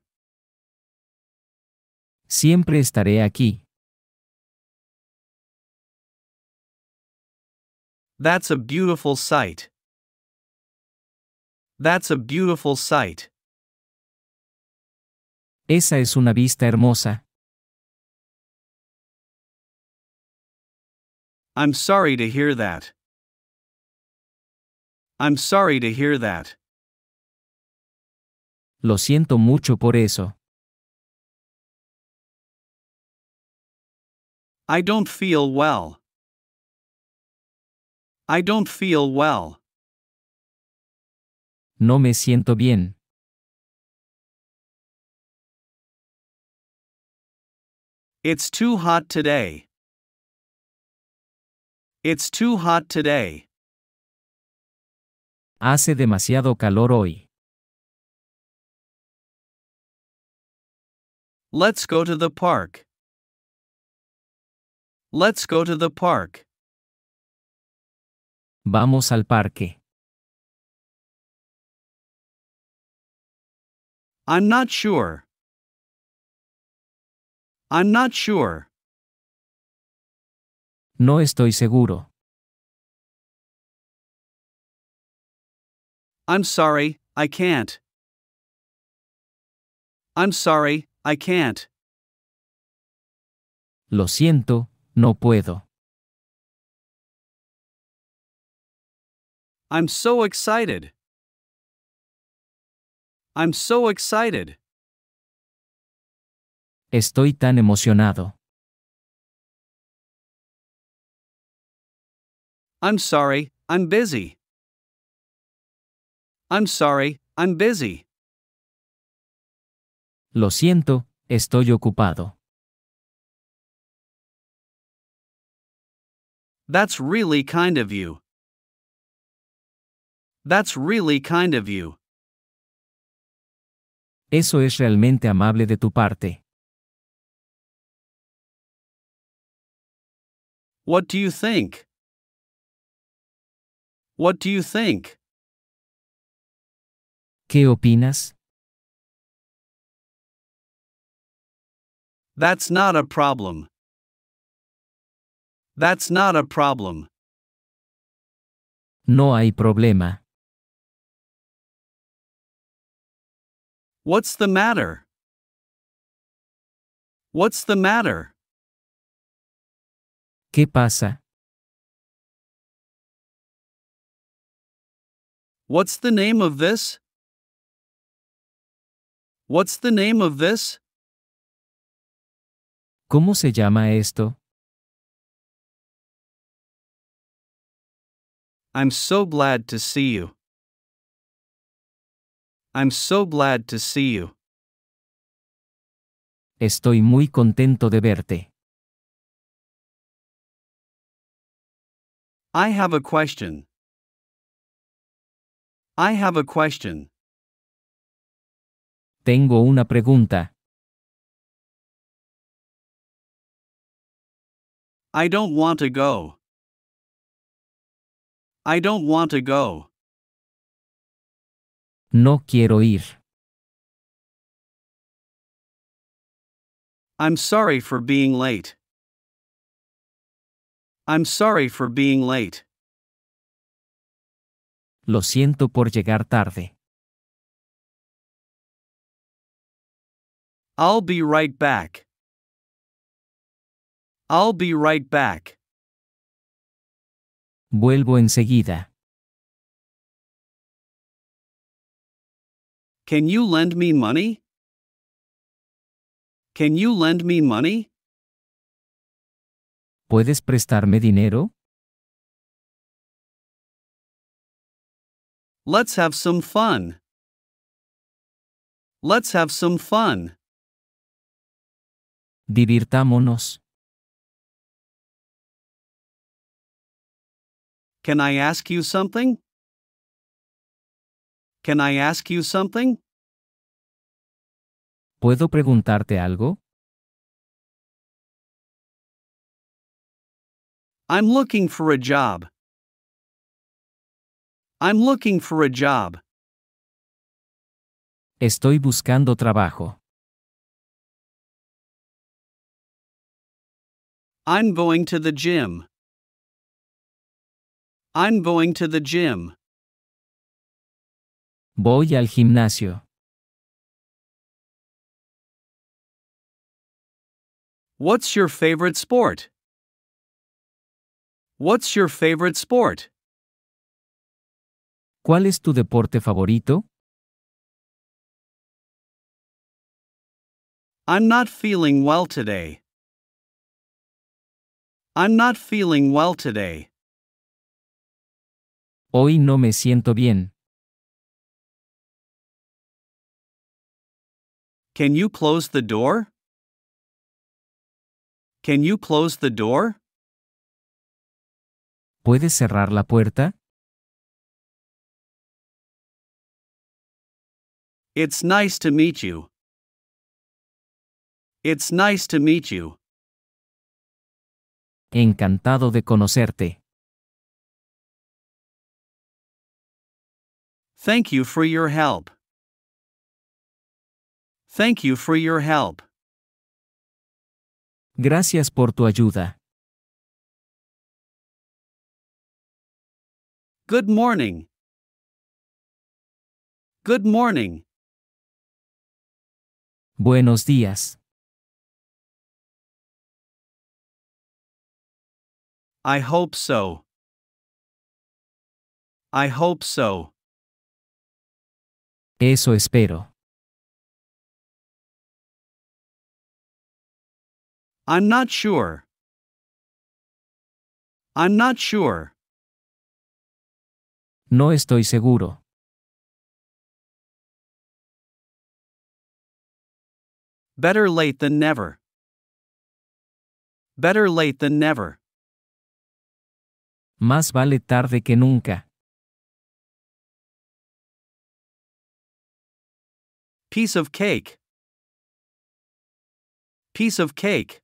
Siempre estaré aquí. That's a beautiful sight. That's a beautiful sight. Esa es una vista hermosa. I'm sorry to hear that. I'm sorry to hear that. Lo siento mucho por eso. I don't feel well. I don't feel well. No me siento bien. It's too hot today. It's too hot today. Hace demasiado calor hoy. Let's go to the park. Let's go to the park. Vamos al parque. I'm not sure. I'm not sure. No estoy seguro. I'm sorry, I can't. I'm sorry, I can't. Lo siento, no puedo. I'm so excited. I'm so excited. Estoy tan emocionado. I'm sorry, I'm busy. I'm sorry, I'm busy. Lo siento, estoy ocupado. That's really kind of you. That's really kind of you. Eso es realmente amable de tu parte. What do you think? What do you think? ¿Qué opinas? That's not a problem. That's not a problem. No hay problema. What's the matter? What's the matter? ¿Qué pasa? What's the name of this? What's the name of this? ¿Cómo se llama esto? I'm so glad to see you. I'm so glad to see you. Estoy muy contento de verte. I have a question. I have a question. Tengo una pregunta. I don't want to go. I don't want to go. No quiero ir. I'm sorry for being late. I'm sorry for being late. Lo siento por llegar tarde. I'll be right back. I'll be right back. Vuelvo enseguida. Can you lend me money? Can you lend me money? ¿Puedes prestarme dinero? Let's have some fun. Let's have some fun. Divirtámonos. Can I ask you something? Can I ask you something? ¿Puedo preguntarte algo? I'm looking for a job. I'm looking for a job. Estoy buscando trabajo. I'm going to the gym. I'm going to the gym. Voy al gimnasio. What's your favorite sport? What's your favorite sport? ¿Cuál es tu deporte favorito? I'm not feeling well today. I'm not feeling well today. Hoy no me siento bien. Can you close the door? Can you close the door? ¿Puedes cerrar la puerta? It's nice to meet you. It's nice to meet you. Encantado de conocerte. Thank you for your help. Thank you for your help. Gracias por tu ayuda. Good morning. Good morning. Buenos días. I hope so. I hope so. Eso espero. I'm not sure. I'm not sure. No estoy seguro. Better late than never. Better late than never. Más vale tarde que nunca. Piece of cake. Piece of cake.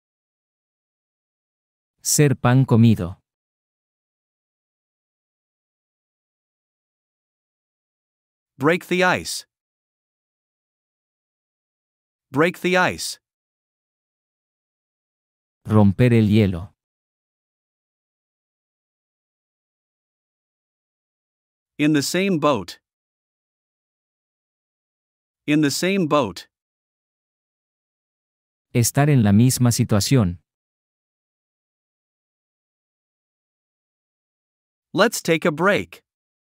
Ser pan comido. Break the ice. Break the ice. Romper el hielo. In the same boat. In the same boat. Estar en la misma situación. Let's take a break.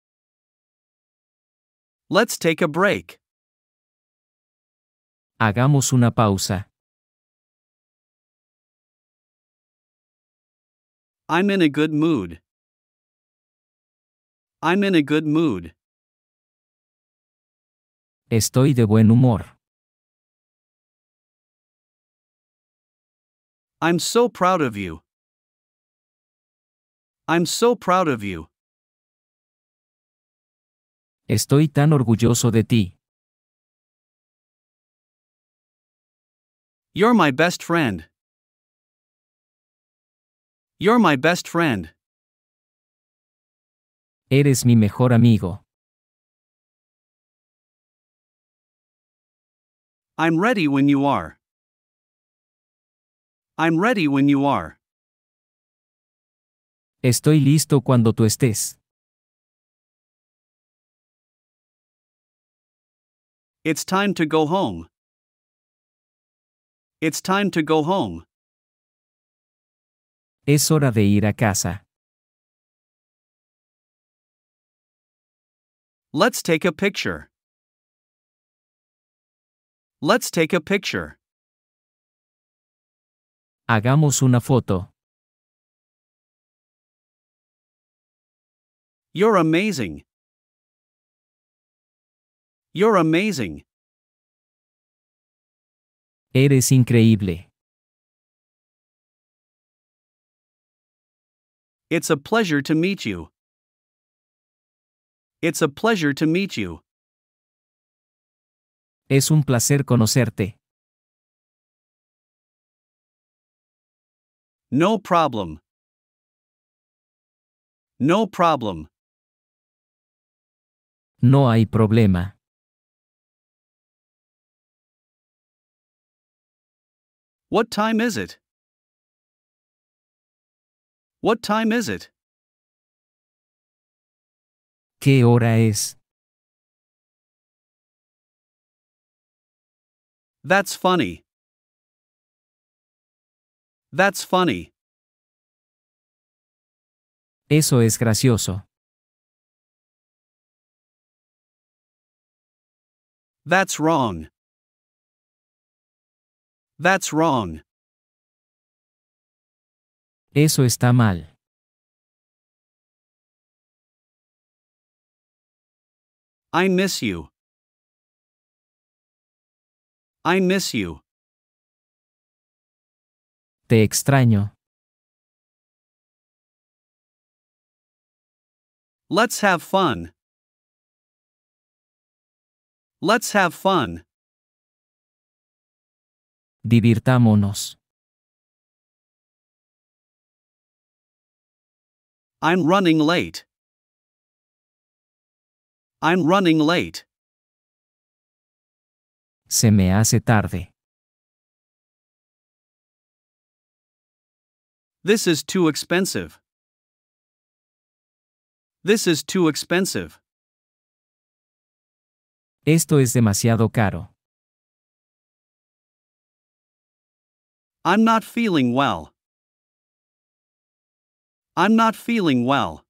Let's take a break. Hagamos una pausa. I'm in a good mood. I'm in a good mood. Estoy de buen humor. I'm so proud of you. I'm so proud of you. Estoy tan orgulloso de ti. You're my best friend. You're my best friend. Eres mi mejor amigo. I'm ready when you are. I'm ready when you are. Estoy listo cuando tú estés. It's time to go home. It's time to go home. Es hora de ir a casa. Let's take a picture. Let's take a picture. Hagamos una foto. You're amazing. You're amazing. Eres increíble. It's a pleasure to meet you. It's a pleasure to meet you. Es un placer conocerte. No problem. No problem. No hay problema. What time is it? What time is it? ¿Qué hora es? That's funny. That's funny. Eso es gracioso. That's wrong. That's wrong. Eso está mal. I miss you. I miss you. Te extraño. Let's have fun. Let's have fun. Divirtámonos. I'm running late. I'm running late. Se me hace tarde. This is too expensive. This is too expensive. Esto es demasiado caro. I'm not feeling well. I'm not feeling well.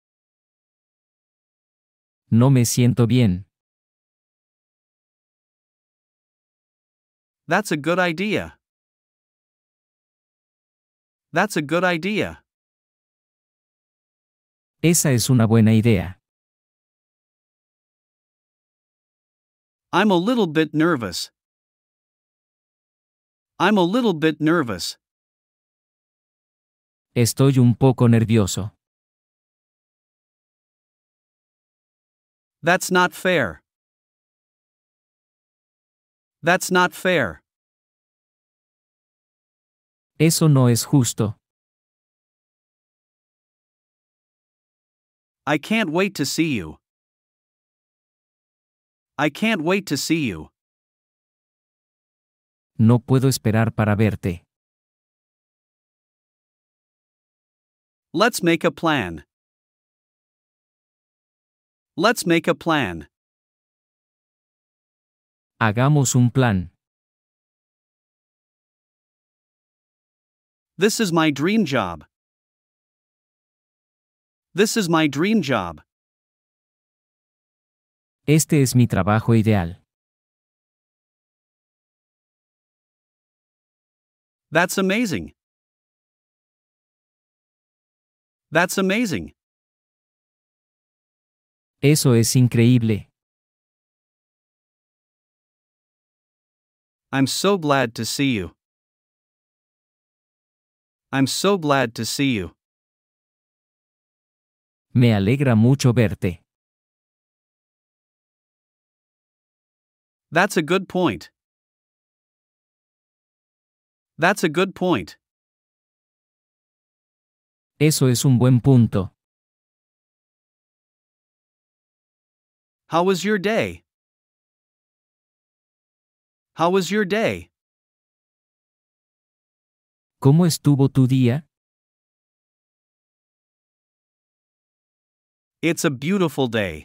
No me siento bien. That's a good idea. That's a good idea. Esa es una buena idea. I'm a little bit nervous. I'm a little bit nervous. Estoy un poco nervioso. That's not fair. That's not fair. Eso no es justo. I can't wait to see you. I can't wait to see you. No puedo esperar para verte. Let's make a plan. Let's make a plan. Hagamos un plan. This is my dream job. This is my dream job. Este es mi trabajo ideal. That's amazing. That's amazing. Eso es increíble. I'm so glad to see you. I'm so glad to see you. Me alegra mucho verte. That's a good point. That's a good point. Eso es un buen punto. How was your day? How was your day? ¿Cómo estuvo tu día? It's a beautiful day.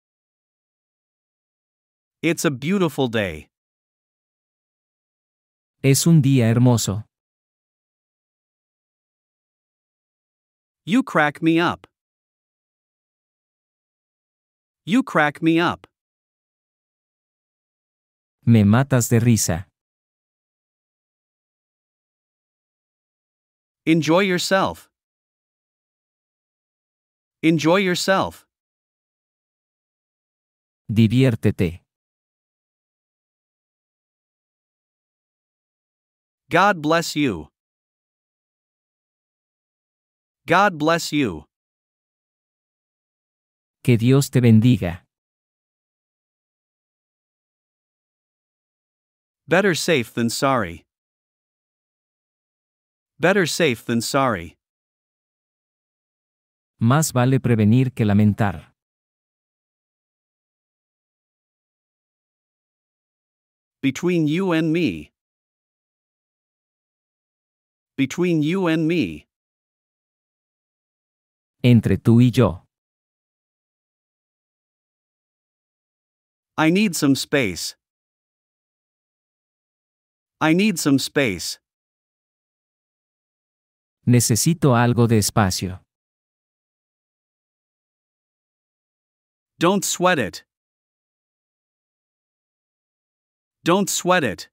It's a beautiful day. Es un día hermoso. You crack me up. You crack me up. Me matas de risa. Enjoy yourself. Enjoy yourself. Diviértete. God bless you. God bless you. Que Dios te bendiga. Better safe than sorry. Better safe than sorry. Más vale prevenir que lamentar. Between you and me. Between you and me. Entre tú y yo. I need some space. I need some space. Necesito algo de espacio. Don't sweat it. Don't sweat it.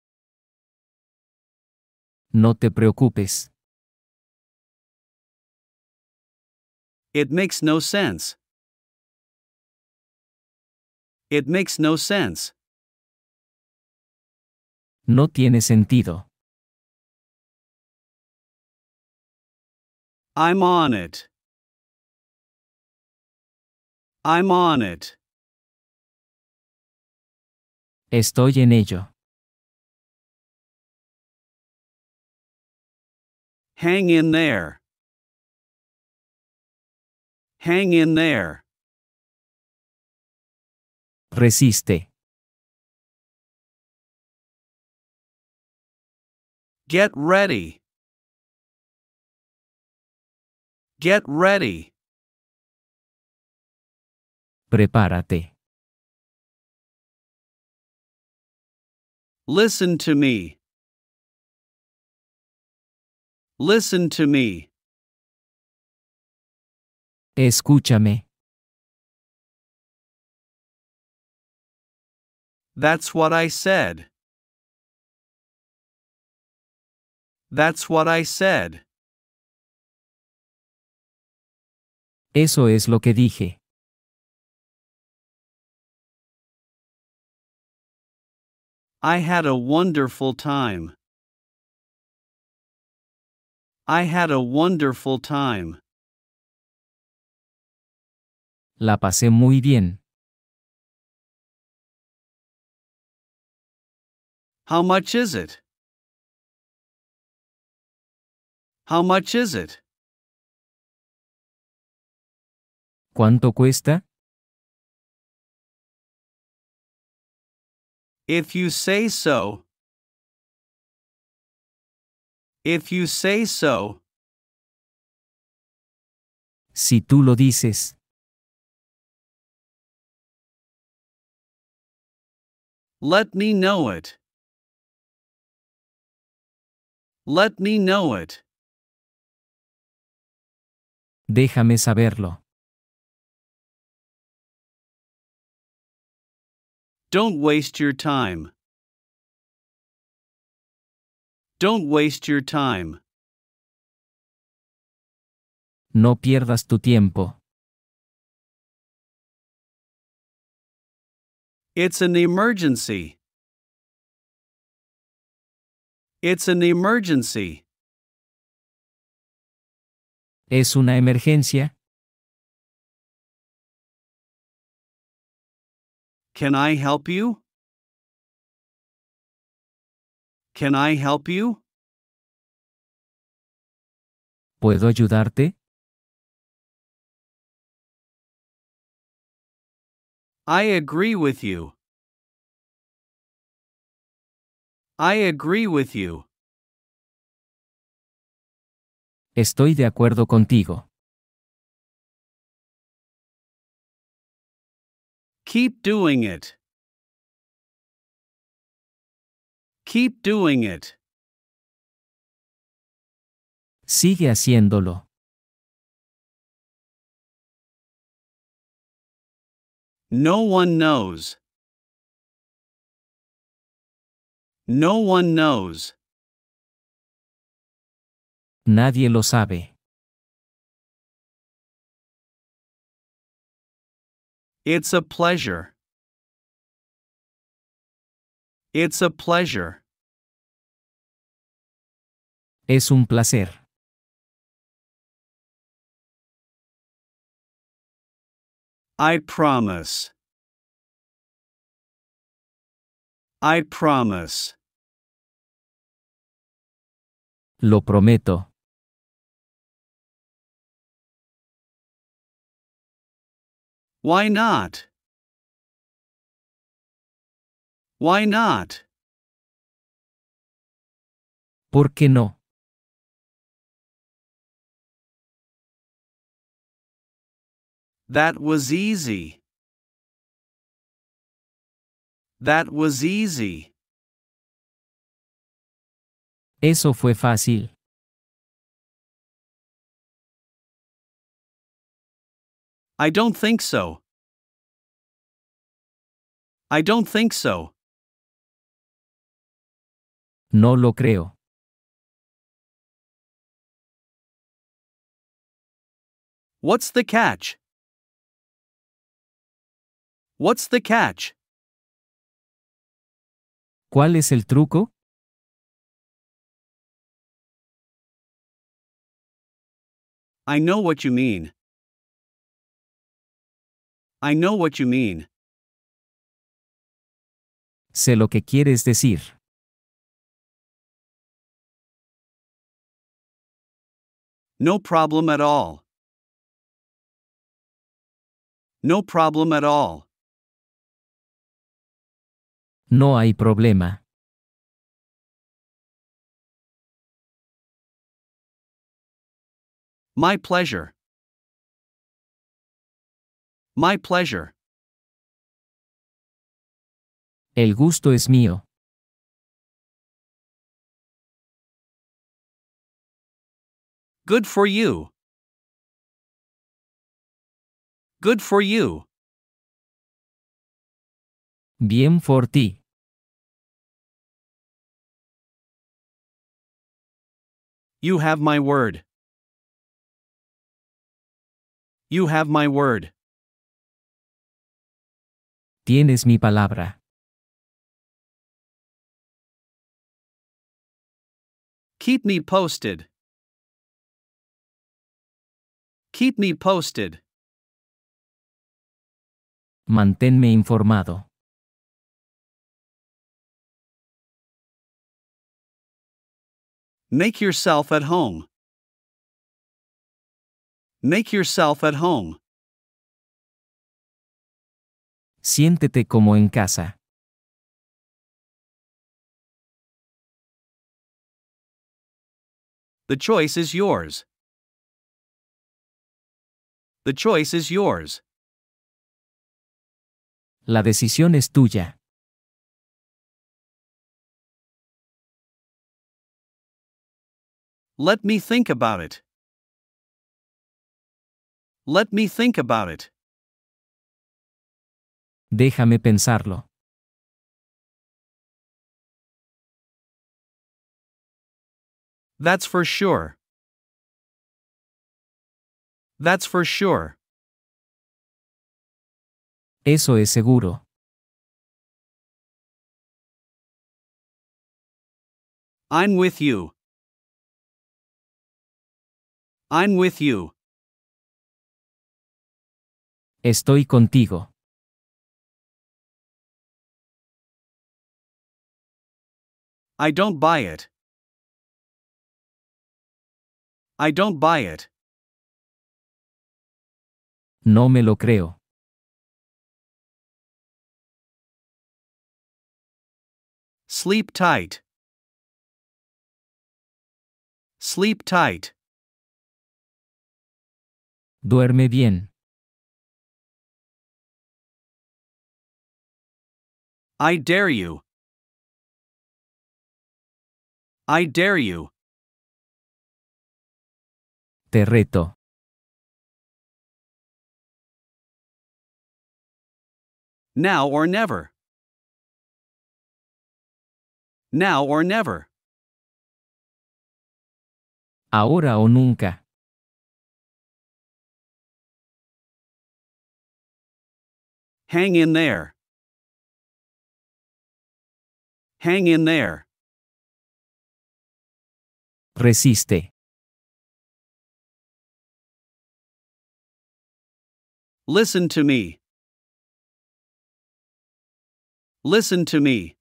No te preocupes. It makes no sense. It makes no sense. No tiene sentido. I'm on it. I'm on it. Estoy en ello. Hang in there. Hang in there. Resiste. Get ready. Get ready. Prepárate. Listen to me. Listen to me. Escúchame. That's what I said. That's what I said. Eso es lo que dije. I had a wonderful time. I had a wonderful time. La pasé muy bien. How much is it? How much is it? ¿Cuánto cuesta? If you say so. If you say so. Si tú lo dices. Let me know it. Let me know it. Déjame saberlo. Don't waste your time. Don't waste your time. No pierdas tu tiempo. It's an emergency. It's an emergency. ¿Es una emergencia? Can I help you? Can I help you? ¿Puedo ayudarte? I agree with you. I agree with you. Estoy de acuerdo contigo. Keep doing it. Keep doing it. Sigue haciéndolo. No one knows. No one knows. Nadie lo sabe. It's a pleasure. It's a pleasure. Es un placer. I promise. I promise. Lo prometo. Why not? Why not? ¿Por qué no? That was easy. That was easy. Eso fue fácil. I don't think so. I don't think so. No lo creo. What's the catch? What's the catch? ¿Cuál es el truco? I know what you mean. I know what you mean. Sé lo que quieres decir. No problem at all. No problem at all. No hay problema. My pleasure. My pleasure. El gusto es mío. Good for you. Good for you. Bien por ti. You have my word. You have my word. Tienes mi palabra. Keep me posted. Keep me posted. Manténme informado. Make yourself at home. Make yourself at home. Siéntete como en casa. The choice is yours. The choice is yours. La decisión es tuya. Let me think about it. Let me think about it. Déjame pensarlo. That's for sure. That's for sure. Eso es seguro. I'm with you. I'm with you. Estoy contigo. I don't buy it. I don't buy it. No me lo creo. Sleep tight. Sleep tight. Duerme bien. I dare you. I dare you. Te reto. Now or never. Now or never. Ahora o nunca. Hang in there. Hang in there. Resiste. Listen to me. Listen to me.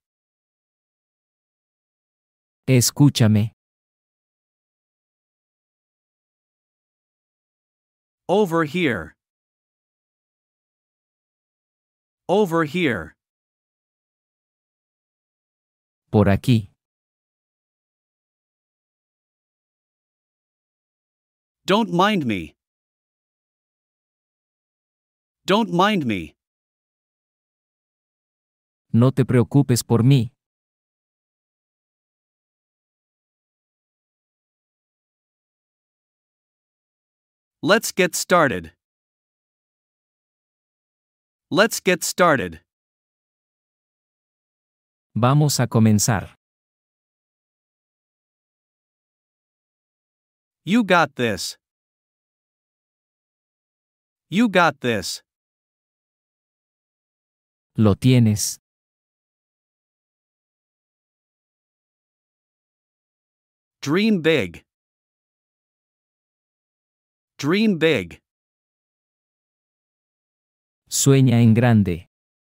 Escúchame. Over here. Over here. Por aquí. Don't mind me. Don't mind me. No te preocupes por mí. Let's get started. Let's get started. Vamos a comenzar. You got this. You got this. Lo tienes. Dream big. Dream big. Sueña en grande.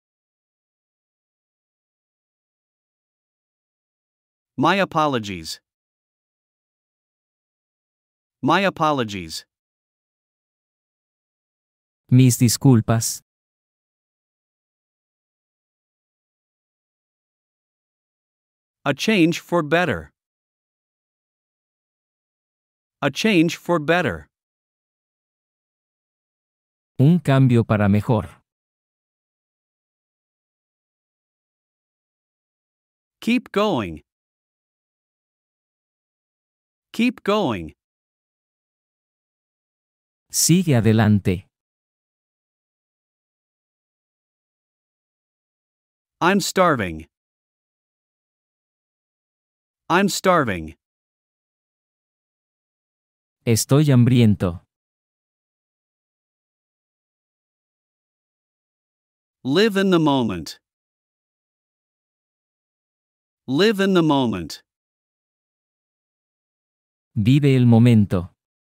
My apologies. My apologies. Mis disculpas. A change for better. A change for better. Un cambio para mejor. Keep going. Keep going. Sigue adelante. I'm starving. I'm starving. Estoy hambriento. Live in the moment. Live in the moment. Vive el momento.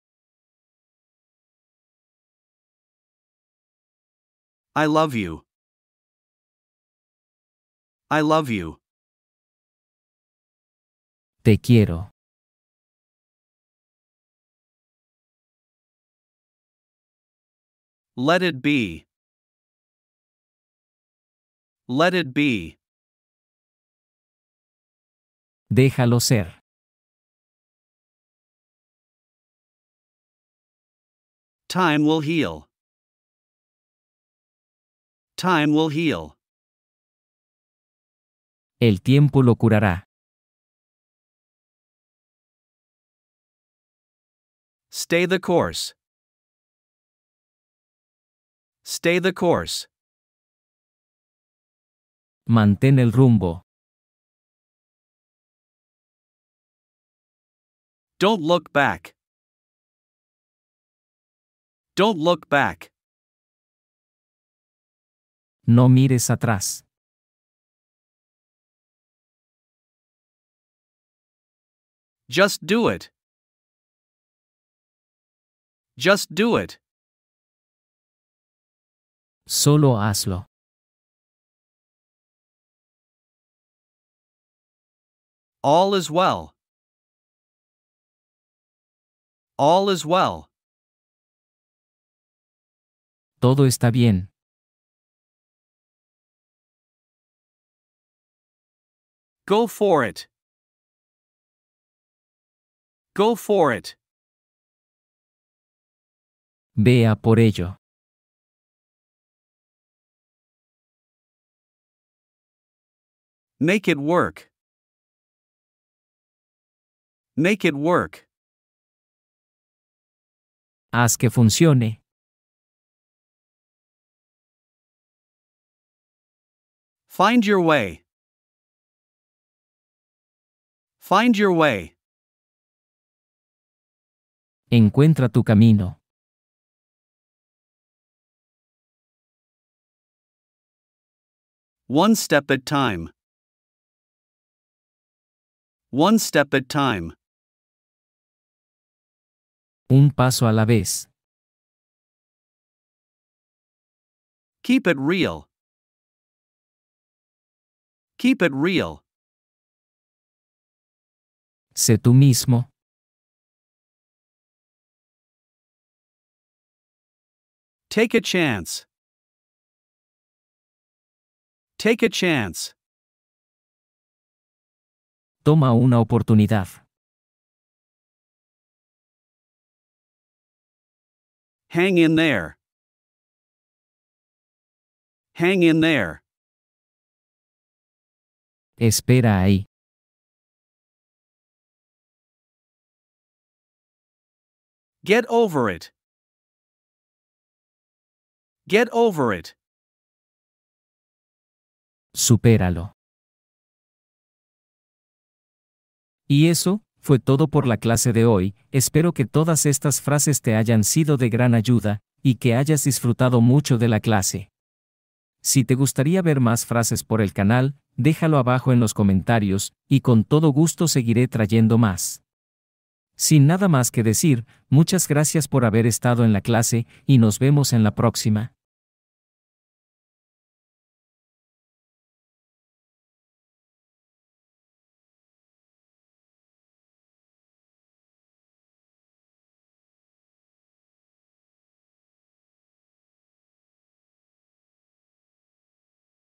I love you. I love you. Te quiero. Let it be. Let it be. Déjalo ser. Time will heal. Time will heal. El tiempo lo curará. Stay the course. Stay the course. Mantén el rumbo. Don't look back. Don't look back. No mires atrás. Just do it. Just do it. Solo hazlo. All is well. All is well. Todo está bien. Go for it. Go for it. Vea por ello. Make it work. Make it work. Haz que funcione. Find your way. Find your way. Encuentra tu camino. One step at time. One step at time. Un paso a la vez. Keep it real. Keep it real. Sé tú mismo. Take a chance. Take a chance. Toma una oportunidad. Hang in there. Hang in there. Espera ahí. Get over it. Get over it. Supéralo. Y eso fue todo por la clase de hoy. Espero que todas estas frases te hayan sido de gran ayuda, y que hayas disfrutado mucho de la clase. Si te gustaría ver más frases por el canal, déjalo abajo en los comentarios, y con todo gusto seguiré trayendo más. Sin nada más que decir, muchas gracias por haber estado en la clase, y nos vemos en la próxima.